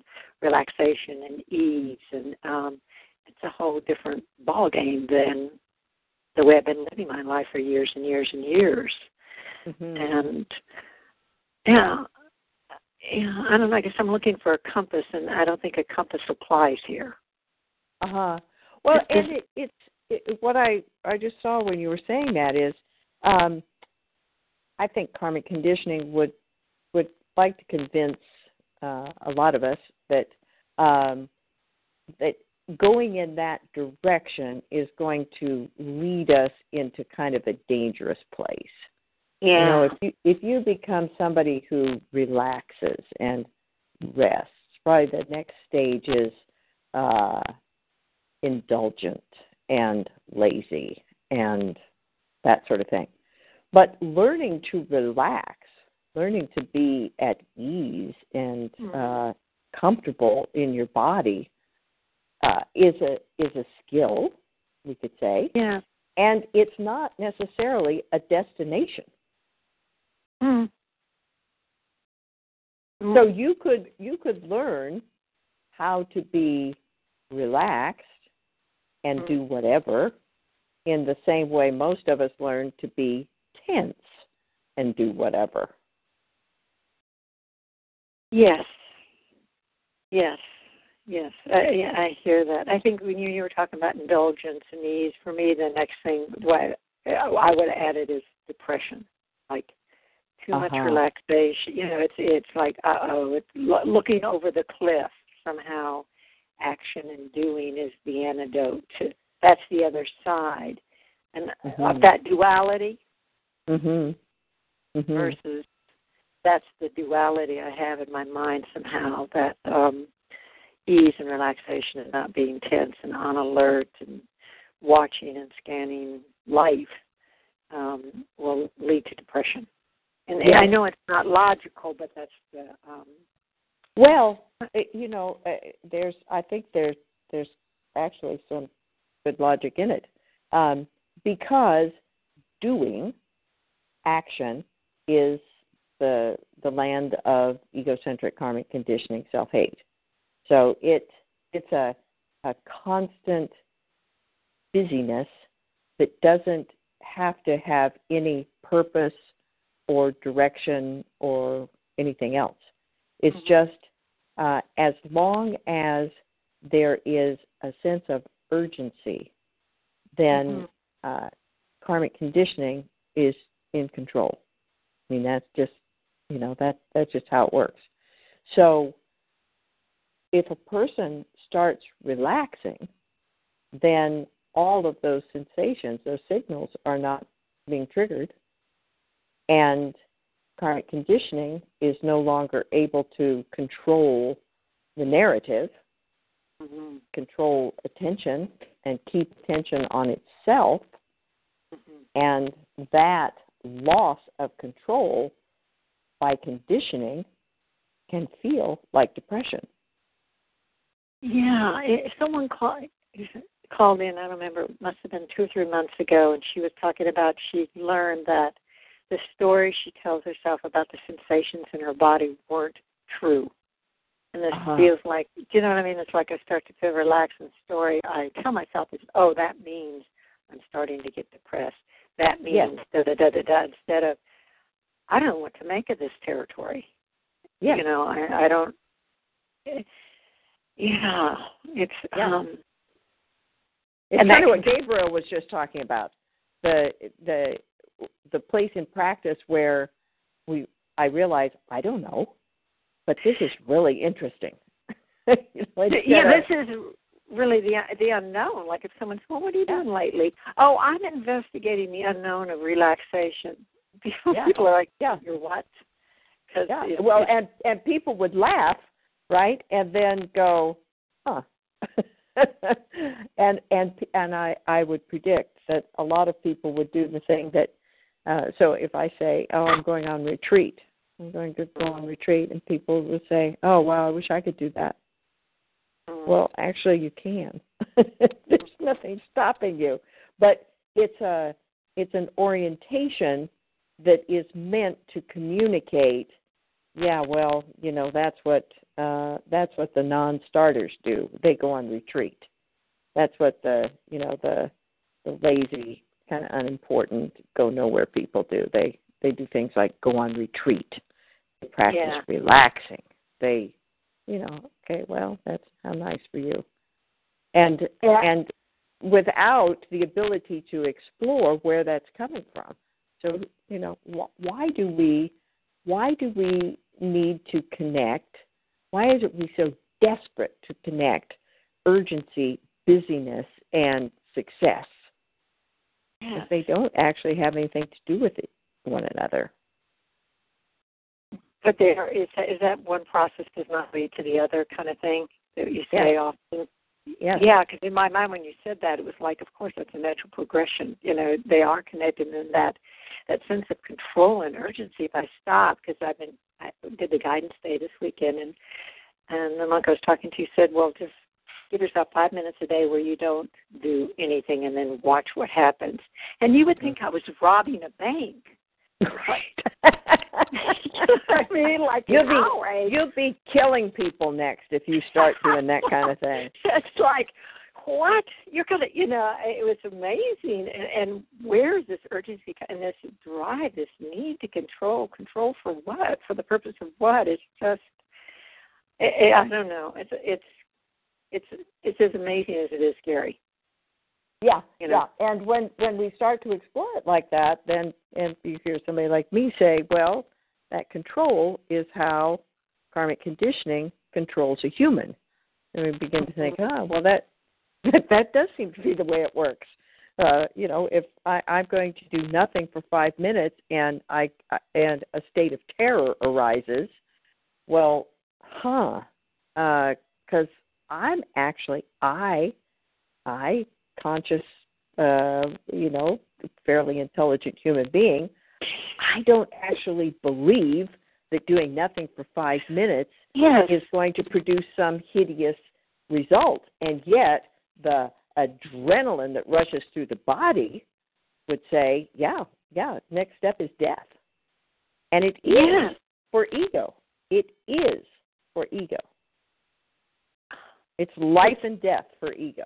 relaxation and ease, and um, it's a whole different ballgame than the way I've been living my life for years and years and years. Mm-hmm. And yeah, yeah, I don't know. I guess I'm looking for a compass, and I don't think a compass applies here. Uh huh. Well, and it, it's it, what I I just saw when you were saying that is, um, I think karmic conditioning would would like to convince uh, a lot of us that um, that going in that direction is going to lead us into kind of a dangerous place. Yeah. You know, if you if you become somebody who relaxes and rests, probably the next stage is uh, indulgent and lazy and that sort of thing. But learning to relax, learning to be at ease and uh, comfortable in your body uh, is a is a skill, we could say. Yeah. And it's not necessarily a destination. Mm. So you could you could learn how to be relaxed and mm. do whatever in the same way most of us learn to be tense and do whatever. Yes. Yes. Yes. I, I hear that. I think when you, you were talking about indulgence and ease, for me, the next thing what I would add it is depression. Like too uh-huh. much relaxation. You know, it's it's like, uh-oh, it's lo- looking over the cliff. Somehow action and doing is the antidote to, that's the other side. And mm-hmm. of that duality mm-hmm. Mm-hmm. versus that's the duality I have in my mind somehow, that um, ease and relaxation and not being tense and on alert and watching and scanning life um, will lead to depression. And, yeah. and I know it's not logical, but that's the... Um, well, it, you know, uh, there's. I think there's there's actually some good logic in it, um, because doing action is the the land of egocentric karmic conditioning, self-hate. So it it's a a constant busyness that doesn't have to have any purpose or direction or anything else. It's mm-hmm. just uh, as long as there is a sense of urgency, then mm-hmm. uh, karmic conditioning is in control. I mean, that's just, you know, that that's just how it works. So if a person starts relaxing, then all of those sensations, those signals are not being triggered, and karmic conditioning is no longer able to control the narrative, mm-hmm. control attention, and keep attention on itself. Mm-hmm. And that loss of control by conditioning can feel like depression. Yeah, it, someone called called in, I don't remember, it must have been two or three months ago, and she was talking about she learned that the story she tells herself about the sensations in her body weren't true. And this uh-huh. feels like, do you know what I mean? It's like I start to feel relaxed, and the story I tell myself is, oh, that means I'm starting to get depressed. That means yes. da-da-da-da-da, instead of, I don't know what to make of this territory. Yeah. You know, I, I don't, it, yeah, it's, yeah. um, it's and kind of what Gabriel was just talking about, the, the, the place in practice where we I realize I don't know, but this is really interesting. you know, yeah, this is really the the unknown. Like if someone says, well, what are you doing lately? Oh, I'm investigating the unknown of relaxation. People, yeah. people are like, yeah, you're what? Yeah. Well, and, and people would laugh, right, and then go, huh. and and and I, I would predict that a lot of people would do the thing that, uh, so if I say, oh, I'm going on retreat, I'm going to go on retreat, and people will say, oh, wow, I wish I could do that. Mm. Well, actually, you can. There's nothing stopping you. But it's a it's an orientation that is meant to communicate yeah, well, you know, that's what uh, that's what the non-starters do. They go on retreat. That's what the, you know, the the lazy, kind of unimportant, go nowhere people do. They they do things like go on retreat. They practice Yeah. relaxing. They, you know, okay, well, that's how nice for you. And Yeah. and without the ability to explore where that's coming from. So, you know, wh- why do we why do we need to connect? Why is it we so desperate to connect urgency, busyness, and success? Yeah. If they don't actually have anything to do with it, one another. But there is is that one process does not lead to the other kind of thing that you say Yes. often. Yes. Yeah, because in my mind when you said that, it was like, of course, that's a natural progression. You know, they are connected, and that that sense of control and urgency. If I stop, because I've been I did the guidance day this weekend, and and the monk I was talking to said, well, just give yourself five minutes a day where you don't do anything, and then watch what happens. And you would think I was robbing a bank. Right. I mean, like you'll an be outrage. you'll be killing people next if you start doing that kind of thing. It's like, what? You're gonna, you know, it was amazing. And, and where is this urgency and this drive, this need to control? Control for what? For the purpose of what? It's just, it, it, I don't know. It's it's it's it's as amazing as it is scary. Yeah, You know? yeah. And when, when we start to explore it like that, then and you hear somebody like me say, well, that control is how karmic conditioning controls a human. And we begin to think, oh, well, that that does seem to be the way it works. Uh, you know, if I, I'm going to do nothing for five minutes and I and a state of terror arises, well, huh? Because uh, I'm actually I I. conscious, uh, you know, fairly intelligent human being, I don't actually believe that doing nothing for five minutes yes. is going to produce some hideous result. And yet the adrenaline that rushes through the body would say, yeah, yeah, next step is death. And it is yes. for ego. It is for ego. It's life and death for ego.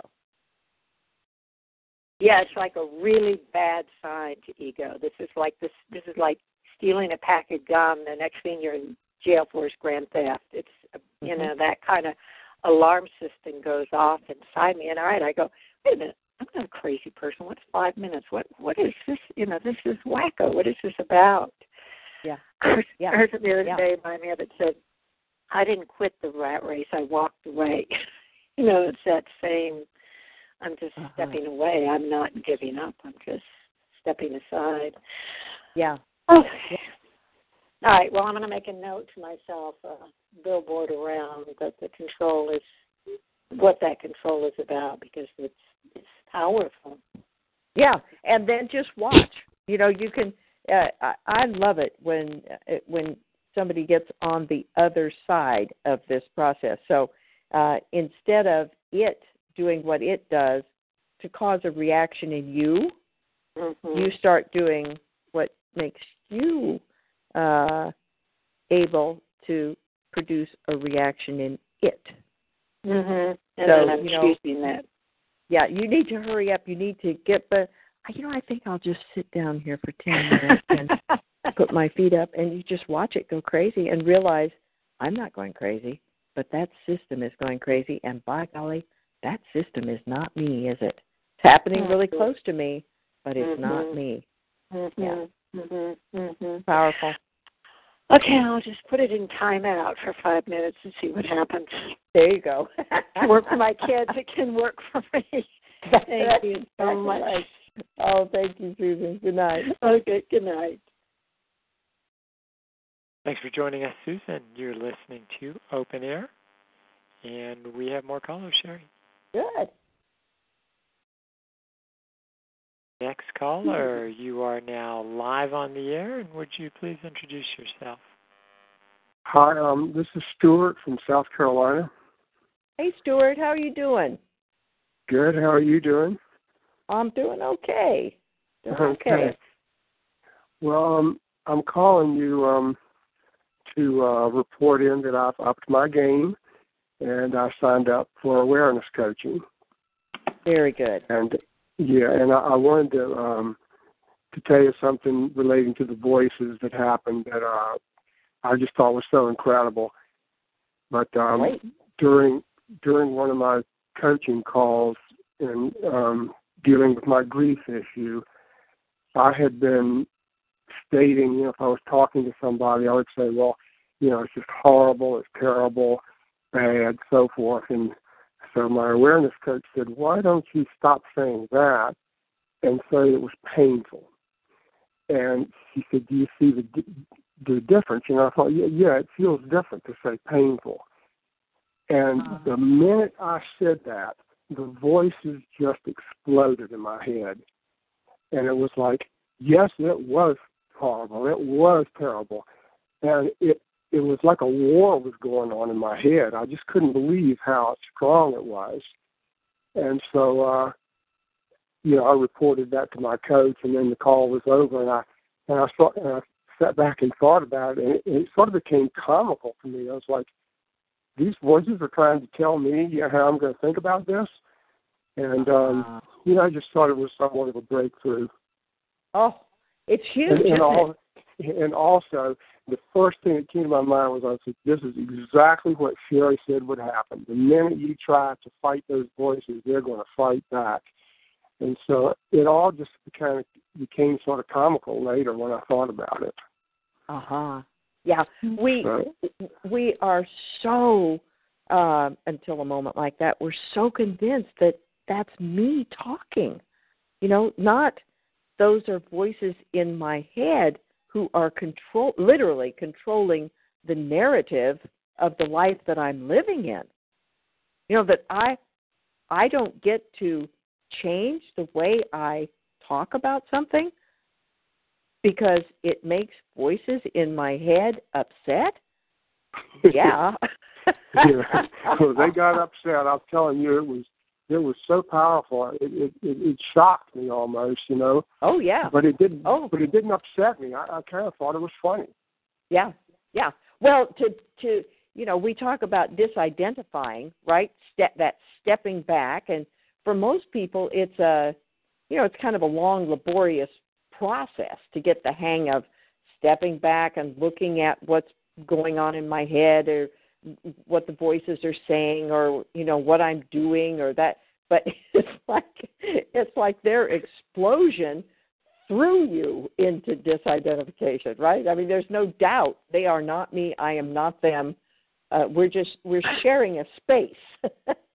Yeah, it's like a really bad sign to ego. This is like this. This is like stealing a pack of gum. The next thing you're in jail for is grand theft. It's you Mm-hmm. know that kind of alarm system goes off inside me. And all right, I go, wait a minute. I'm not a crazy person. What's five minutes? What what is this? You know, this is wacko. What is this about? Yeah. I heard, yeah. I heard the other yeah. day by me that said, I didn't quit the rat race. I walked away. you know, it's that same. I'm just uh-huh. stepping away. I'm not giving up. I'm just stepping aside. Yeah. Okay. Yeah. All right. Well, I'm going to make a note to myself, a billboard around that the control is what that control is about because it's it's powerful. Yeah, and then just watch. You know, you can. Uh, I, I love it when uh, when somebody gets on the other side of this process. So uh, instead of it doing what it does to cause a reaction in you, mm-hmm. you start doing what makes you uh, able to produce a reaction in it. Mm-hmm. And so, then I'm you know, choosing that. Yeah, you need to hurry up. You need to get, but, you know, I think I'll just sit down here for ten minutes and put my feet up, and you just watch it go crazy and realize I'm not going crazy, but that system is going crazy, and by golly, that system is not me, is it? It's happening mm-hmm. really close to me, but it's mm-hmm. not me. Mm-hmm. Yeah. Mm-hmm. Mm-hmm. Powerful. Okay, I'll just put it in timeout for five minutes and see what happens. There you go. It can work for my kids. It can work for me. Thank you so much. Right. Oh, thank you, Susan. Good night. Okay, good night. Thanks for joining us, Susan. You're listening to Open Air, and we have more callers, Sherry. Good. Next caller, you are now live on the air, and would you please introduce yourself? Hi, um, this is Stuart from South Carolina. Hey, Stuart, how are you doing? Good. How are you doing? I'm doing okay. Doing okay. okay. Well, um, I'm calling you um, to uh, report in that I've upped my game, and I signed up for awareness coaching. Very good. And yeah, and I, I wanted to um, to tell you something relating to the voices that happened that uh, I just thought was so incredible. But um, Right. during during one of my coaching calls and um, dealing with my grief issue, I had been stating, you know, if I was talking to somebody, I would say, well, you know, it's just horrible, it's terrible, bad, so forth. And so my awareness coach said, why don't you stop saying that and say it was painful? And she said, do you see the the difference? You know, I thought, yeah, yeah, it feels different to say painful. And uh-huh. the minute I said that, the voices just exploded in my head. And it was like, yes, it was horrible. It was terrible. And it it was like a war was going on in my head. I just couldn't believe how strong it was. And so, uh, you know, I reported that to my coach, and then the call was over, and I and I, saw, and I sat back and thought about it, and it, it sort of became comical to me. I was like, these voices are trying to tell me you know, how I'm going to think about this. And, um, you know, I just thought it was somewhat of a breakthrough. Oh, it's huge, and, and, isn't all, it? and also, the first thing that came to my mind was, I said, this is exactly what Sherry said would happen. The minute you try to fight those voices, they're going to fight back. And so it all just kind of became sort of comical later when I thought about it. Uh-huh. Yeah, we Right. we are so, uh, until a moment like that, we're so convinced that that's me talking. You know, not those are voices in my head who are control, literally controlling the narrative of the life that I'm living in. You know, that I I don't get to change the way I talk about something because it makes voices in my head upset? Yeah. yeah. Well, they got upset. I'm telling you, it was it was so powerful. It it, it, it shocked me almost, you know. Oh yeah. But it didn't. Oh. But it didn't upset me. I, I kind of thought it was funny. Yeah. Yeah. Well, to to you know, we talk about disidentifying, right? Step that stepping back, and for most people, it's a you know, it's kind of a long, laborious process to get the hang of stepping back and looking at what's going on in my head or what the voices are saying or, you know, what I'm doing or that. But it's like it's like their explosion threw you into disidentification, right? I mean, there's no doubt they are not me. I am not them. Uh, we're just we're sharing a space.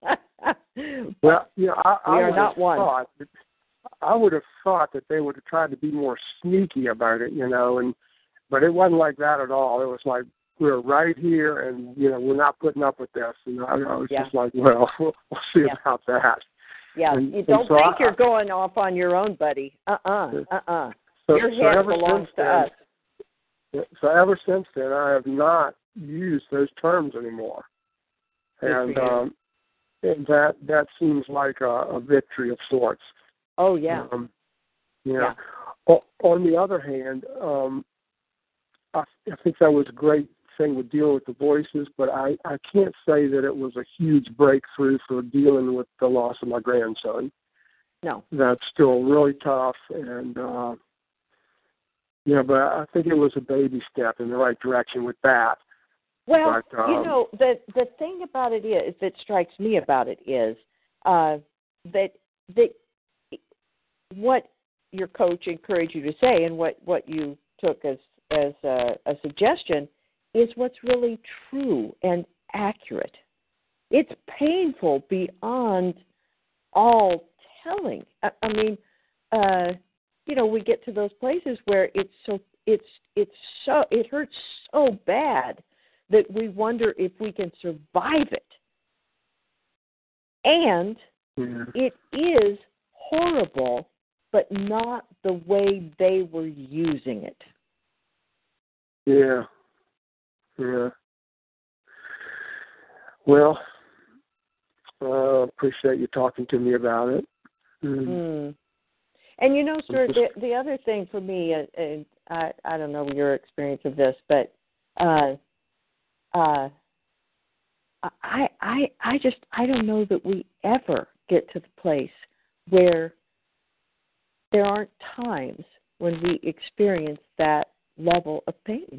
Well, yeah, I, I we are would not have one. Thought, I would have thought that they would have tried to be more sneaky about it, you know, and but it wasn't like that at all. It was like, we're right here, and, you know, we're not putting up with this. And I, I was yeah. just like, well, we'll see yeah. about that. Yeah, and, you don't so think I, you're going off on your own, buddy. Uh-uh, uh-uh. So, your so head belongs to then, us. So ever since then, I have not used those terms anymore. And, um, and that that seems like a, a victory of sorts. Oh, yeah. Um, yeah. yeah. O- on the other hand, um, I, I think that was a great thing with dealing with the voices, but I, I can't say that it was a huge breakthrough for dealing with the loss of my grandson. No. That's still really tough, and, uh, yeah, but I think it was a baby step in the right direction with that. Well, but, um, you know, the the thing about it is, that strikes me about it is uh, that that what your coach encouraged you to say and what, what you took as, as a, a suggestion is what's really true and accurate. It's painful beyond all telling. I, I mean, uh, you know, we get to those places where it's so it's it's so it hurts so bad that we wonder if we can survive it. And yeah. it is horrible, but not the way they were using it. Yeah. Yeah. Well, uh, appreciate you talking to me about it. Mm. Mm. And you know, sir, the, the other thing for me, and uh, I, I don't know your experience of this, but uh, uh, I, I, I just, I don't know that we ever get to the place where there aren't times when we experience that level of pain.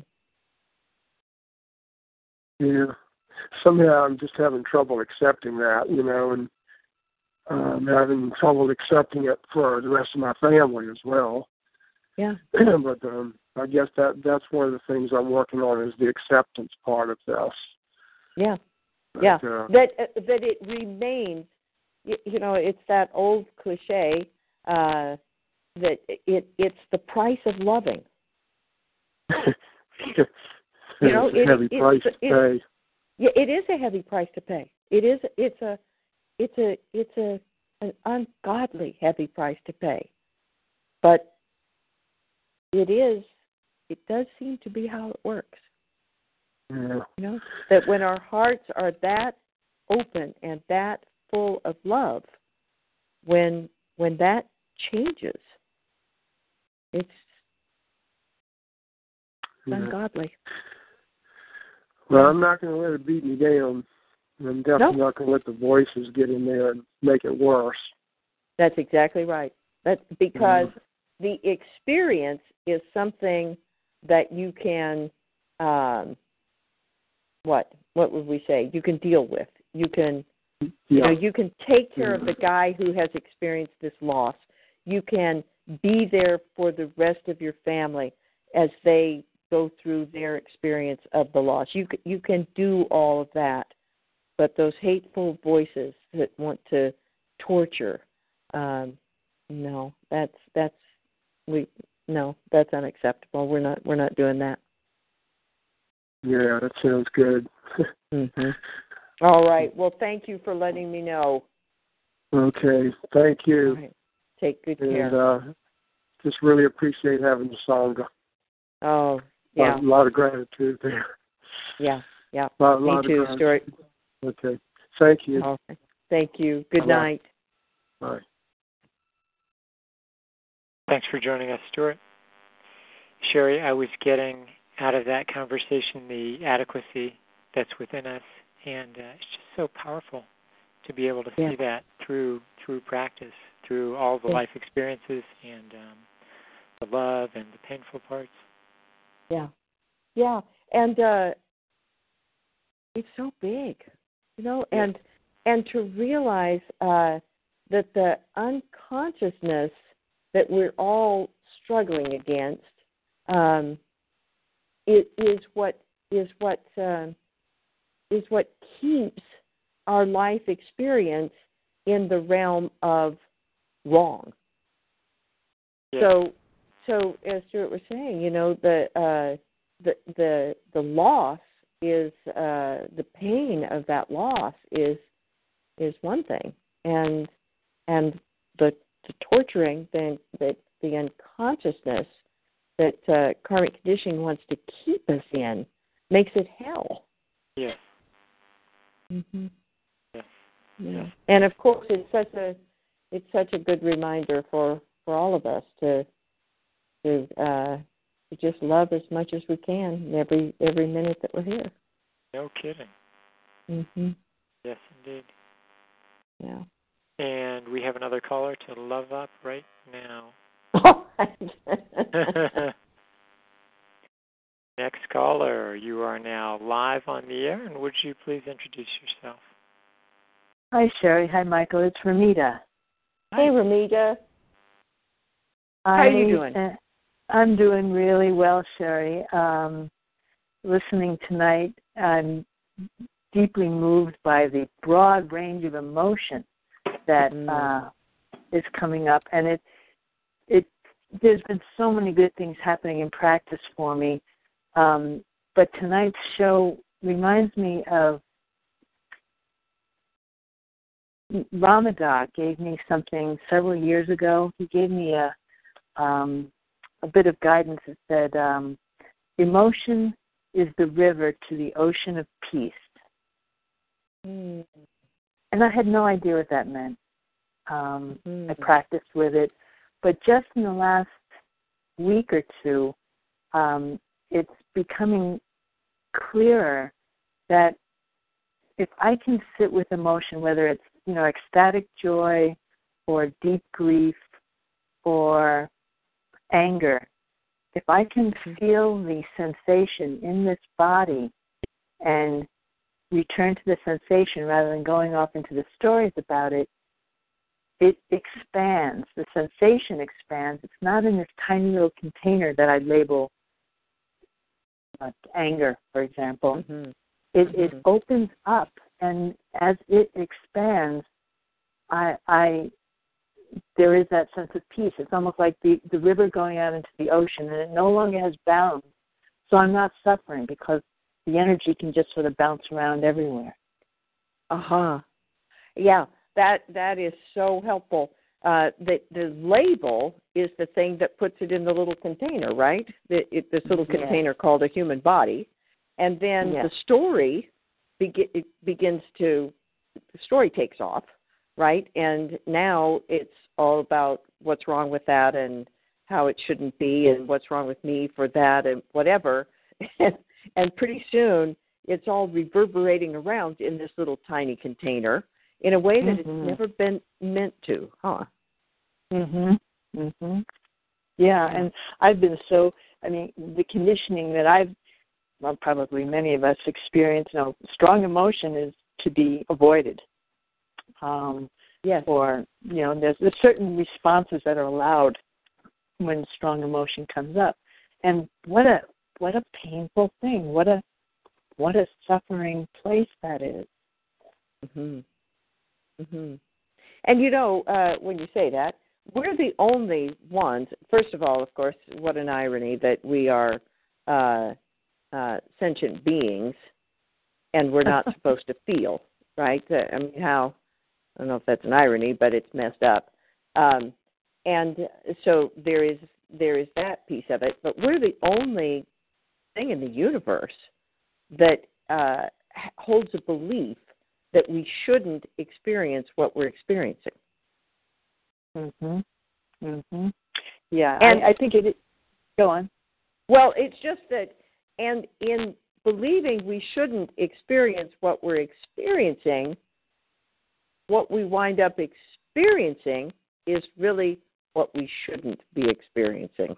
Yeah. Somehow I'm just having trouble accepting that, you know, and um, having trouble accepting it for the rest of my family as well. Yeah. But um, I guess that that's one of the things I'm working on is the acceptance part of this. Yeah. But, yeah. Uh, that uh, that it remains. You, you know, it's that old cliche uh, that it it's the price of loving. You know, it's a it, heavy it, price it, to pay. Yeah, it is a heavy price to pay. It is. It's a. It's a. It's a. An ungodly heavy price to pay. But it is. It does seem to be how it works. Yeah. You know, that when our hearts are that open and that full of love, when when that changes, it's Yeah. ungodly. Well, I'm not going to let it beat me down. I'm definitely Nope. not going to let the voices get in there and make it worse. That's exactly right. That's because Mhm. the experience is something that you can, um, what? What would we say? You can deal with. You can, Yeah. you know, you can take care Mhm. of the guy who has experienced this loss. You can be there for the rest of your family as they go through their experience of the loss. You can, you can do all of that, but those hateful voices that want to torture, um, no, that's that's we no, that's unacceptable. We're not we're not doing that. Yeah, that sounds good. Mm-hmm. All right. Well, thank you for letting me know. Okay, thank you. All right. Take good and care. uh, just really appreciate having the Sangha. Oh, yeah. A lot of gratitude there. Yeah, yeah. A lot, Me lot too, of Stuart. Okay. Thank you. Okay. Thank you. Good Bye-bye. night. Bye. Thanks for joining us, Stuart. Sherry, I was getting out of that conversation the adequacy that's within us, and uh, it's just so powerful to be able to Yeah. see that through through practice, through all the Yeah. life experiences and um, the love and the painful parts. Yeah. Yeah. And uh, it's so big, you know, Yeah. and and to realize uh, that the unconsciousness that we're all struggling against um, is, is what is what uh, is what keeps our life experience in the realm of wrong. Yeah. So, so as Stuart was saying, you know, the uh, the the the loss is uh, the pain of that loss is is one thing, and and the the torturing, the the, the unconsciousness that uh, karmic conditioning wants to keep us in makes it hell. Yes. Mm-hmm. Yes. Yeah. Yes. And of course, it's such a it's such a good reminder for, for all of us to to uh, to just love as much as we can every every minute that we're here. No kidding. Mhm. Yes, indeed. Yeah. And we have another caller to love up right now. Next caller, you are now live on the air, and would you please introduce yourself? Hi, Sherry. Hi, Michael. It's Ramita. Hey, Ramita. How I, are you doing? Uh, I'm doing really well, Sherry. Um, listening tonight, I'm deeply moved by the broad range of emotion that mm. uh, is coming up, and it it there's been so many good things happening in practice for me. Um, but tonight's show reminds me of Ramadas gave me something several years ago. He gave me a um, a bit of guidance that said, um, emotion is the river to the ocean of peace. Mm. And I had no idea what that meant. Um, Mm. I practiced with it. But just in the last week or two, um, it's becoming clearer that if I can sit with emotion, whether it's, you know, ecstatic joy or deep grief or anger, if I can feel the sensation in this body and return to the sensation rather than going off into the stories about it, it expands. The sensation expands. It's not in this tiny little container that I label uh, anger, for example. Mm-hmm. It, mm-hmm. it opens up, and as it expands, I, I there is that sense of peace. It's almost like the, the river going out into the ocean, and it no longer has bounds. So I'm not suffering because the energy can just sort of bounce around everywhere. Uh-huh. Yeah, that that is so helpful. Uh, the, the label is the thing that puts it in the little container, right? The, it, this little Yes. container called a human body. And then Yes. the story be- it begins to, the story takes off, right? And now it's all about what's wrong with that and how it shouldn't be and what's wrong with me for that and whatever. And, and pretty soon it's all reverberating around in this little tiny container in a way that mm-hmm. it's never been meant to, huh? Mhm. Mhm. Yeah, and I've been so, I mean, the conditioning that I've, well, probably many of us experience, you know, strong emotion is to be avoided. Um, yes. Or, you know, there's, there's certain responses that are allowed when strong emotion comes up. And what a what a painful thing. What a what a suffering place that is. Mhm. Mhm. And you know, uh, when you say that, we're the only ones. First of all, of course, what an irony that we are uh, uh, sentient beings, and we're not supposed to feel, right? I mean, how? I don't know if that's an irony, but it's messed up. Um, and so there is there is that piece of it. But we're the only thing in the universe that uh, holds a belief that we shouldn't experience what we're experiencing. Mhm. Mhm. Yeah, and I, I think it. Go on. Well, it's just that, and in believing we shouldn't experience what we're experiencing, what we wind up experiencing is really what we shouldn't be experiencing.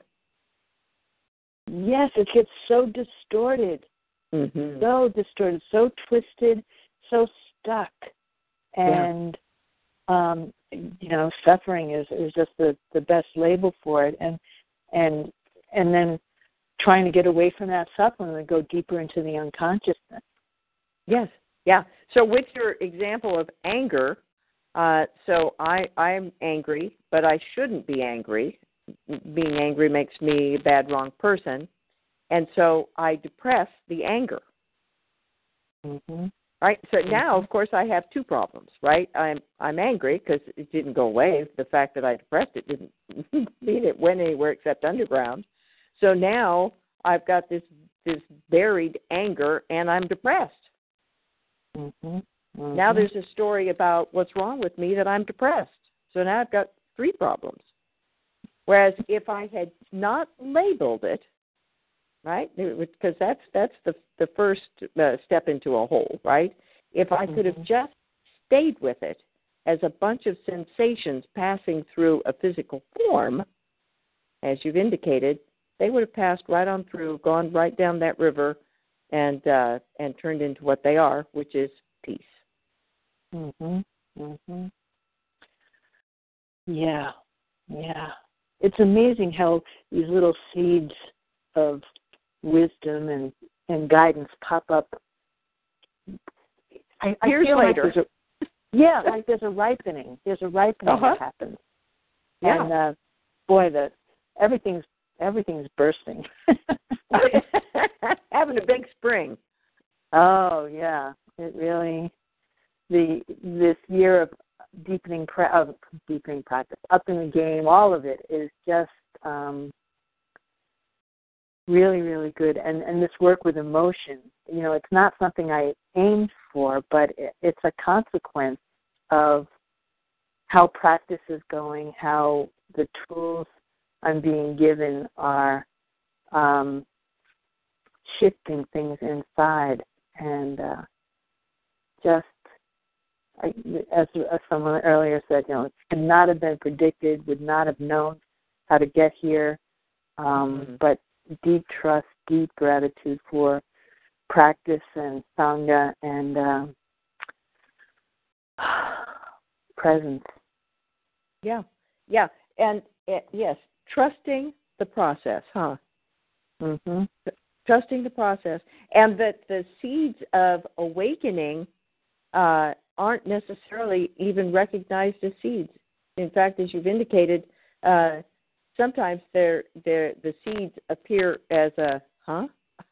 Yes, it gets so distorted, mm-hmm. so distorted, so twisted, so stuck, and yeah. um, you know, suffering is, is just the, the best label for it, and and and then trying to get away from that suffering and go deeper into the unconsciousness. Yes, yeah. So with your example of anger, uh, so I I'm angry, but I shouldn't be angry. Being angry makes me a bad, wrong person, and so I depress the anger. Mm-hmm. Right. So now, of course, I have two problems. Right. I'm I'm angry because it didn't go away. The fact that I depressed it didn't mean it went anywhere except underground. So now I've got this this buried anger, and I'm depressed. Mm-hmm. Mm-hmm. Now there's a story about what's wrong with me that I'm depressed. So now I've got three problems. Whereas if I had not labeled it, right, because that's that's the the first uh, step into a hole, right? If I could have just stayed with it as a bunch of sensations passing through a physical form, as you've indicated, they would have passed right on through, gone right down that river, and uh, and turned into what they are, which is peace. Mhm. Mhm. Yeah. Yeah. It's amazing how these little seeds of wisdom and, and guidance pop up. I, I Years feel later. Like there's a, yeah, like there's a ripening. There's a ripening uh-huh. that happens. Yeah. And uh, boy, the everything's everything's bursting. Having a big spring. Oh yeah, it really. The this year of deepening pra- of deepening practice, up in the game, all of it is just um, really, really good. And and this work with emotion, you know, it's not something I aimed for, but it, it's a consequence of how practice is going, how the tools I'm being given are um, shifting things inside. and uh, just I, as, as someone earlier said, you know, it could not have been predicted, would not have known how to get here, um, mm-hmm. but deep trust, deep gratitude for practice and Sangha and uh, presence. Yeah, yeah, and uh, yes, trusting the process, huh? Mm-hmm. Trusting the process, and that the seeds of awakening uh, aren't necessarily even recognized as seeds. In fact, as you've indicated, uh, sometimes they're, they're, the seeds appear as a, huh?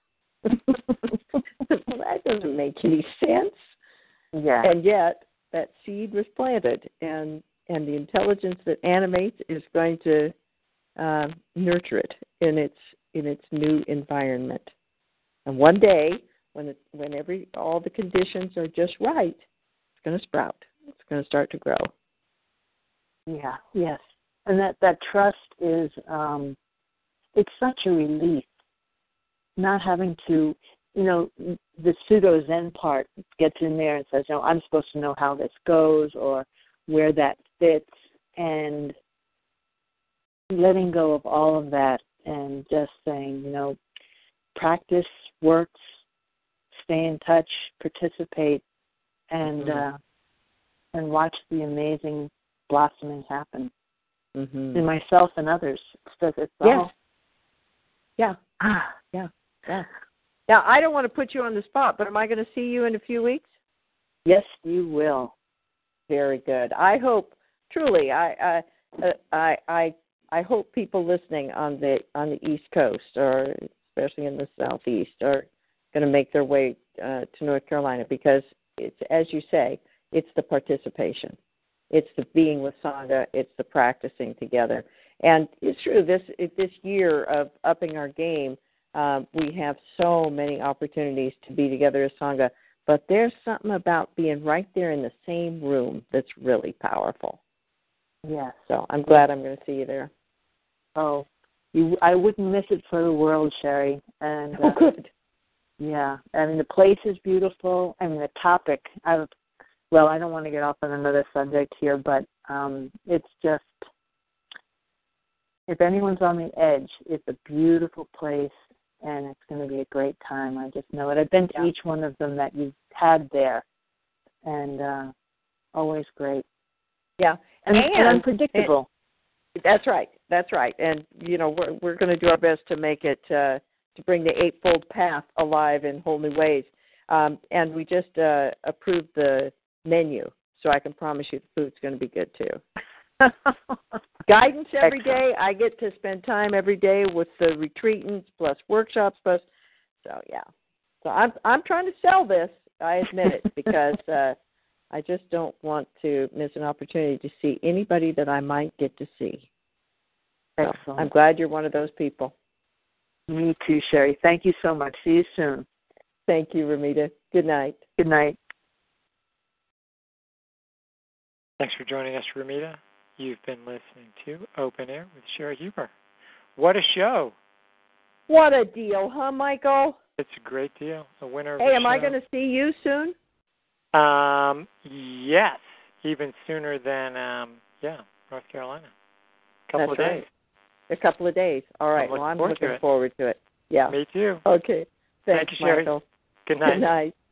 Well, that doesn't make any sense. Yeah. And yet, that seed was planted, and, and the intelligence that animates is going to uh, nurture it in its in its new environment. And one day, when it, when every all the conditions are just right, it's going to sprout. It's going to start to grow. Yeah, yes. And that, that trust is, um, it's such a relief, not having to, you know, the pseudo-Zen part gets in there and says, no, I'm supposed to know how this goes or where that fits, and letting go of all of that and just saying, you know, practice works, stay in touch, participate, and mm-hmm. uh, and watch the amazing blossoming happen mm-hmm. in myself and others. It's, it's yes. all... Yeah. Ah. Yeah. Yeah. Now, I don't want to put you on the spot, but am I going to see you in a few weeks? Yes, you will. Very good. I hope, truly, I, I, I, I, I hope people listening on the on the East Coast, or especially in the Southeast, are going to make their way uh, to North Carolina, because it's, as you say, it's the participation, it's the being with Sangha, it's the practicing together, and it's true. This this year of upping our game, um, we have so many opportunities to be together as Sangha, but there's something about being right there in the same room that's really powerful. Yeah. So I'm glad I'm going to see you there. Oh, you, I wouldn't miss it for the world, Sherry. And oh, uh, good. Yeah, I mean, the place is beautiful. I mean, the topic, I, well, I don't want to get off on another subject here, but um, it's just, if anyone's on the edge, it's a beautiful place, and it's going to be a great time. I just know it. I've been to yeah. each one of them that you've had there, and uh, always great. Yeah, and, and, and unpredictable. And, that's right. That's right. And you know, we're we're going to do our best to make it uh, to bring the Eightfold Path alive in whole new ways. Um, and we just uh, approved the menu, so I can promise you the food's going to be good too. Guidance every Excellent. day. I get to spend time every day with the retreatants plus workshops plus. So yeah. So I'm I'm trying to sell this. I admit it, because uh, I just don't want to miss an opportunity to see anybody that I might get to see. So Excellent. I'm glad you're one of those people. Me too, Sherry. Thank you so much. See you soon. Thank you, Ramita. Good night. Good night. Thanks for joining us, Ramita. You've been listening to Open Air with Sherry Huber. What a show. What a deal, huh, Michael? It's a great deal. A winner of Hey, a am show. I going to see you soon? Um, yes, even sooner than, um, yeah, North Carolina. A couple That's of right. days. A couple of days. All right. I'm well, I'm forward looking to forward to it. Yeah. Me too. Okay. Thanks, Thank you, Sherry. Michael. Good night. Good night.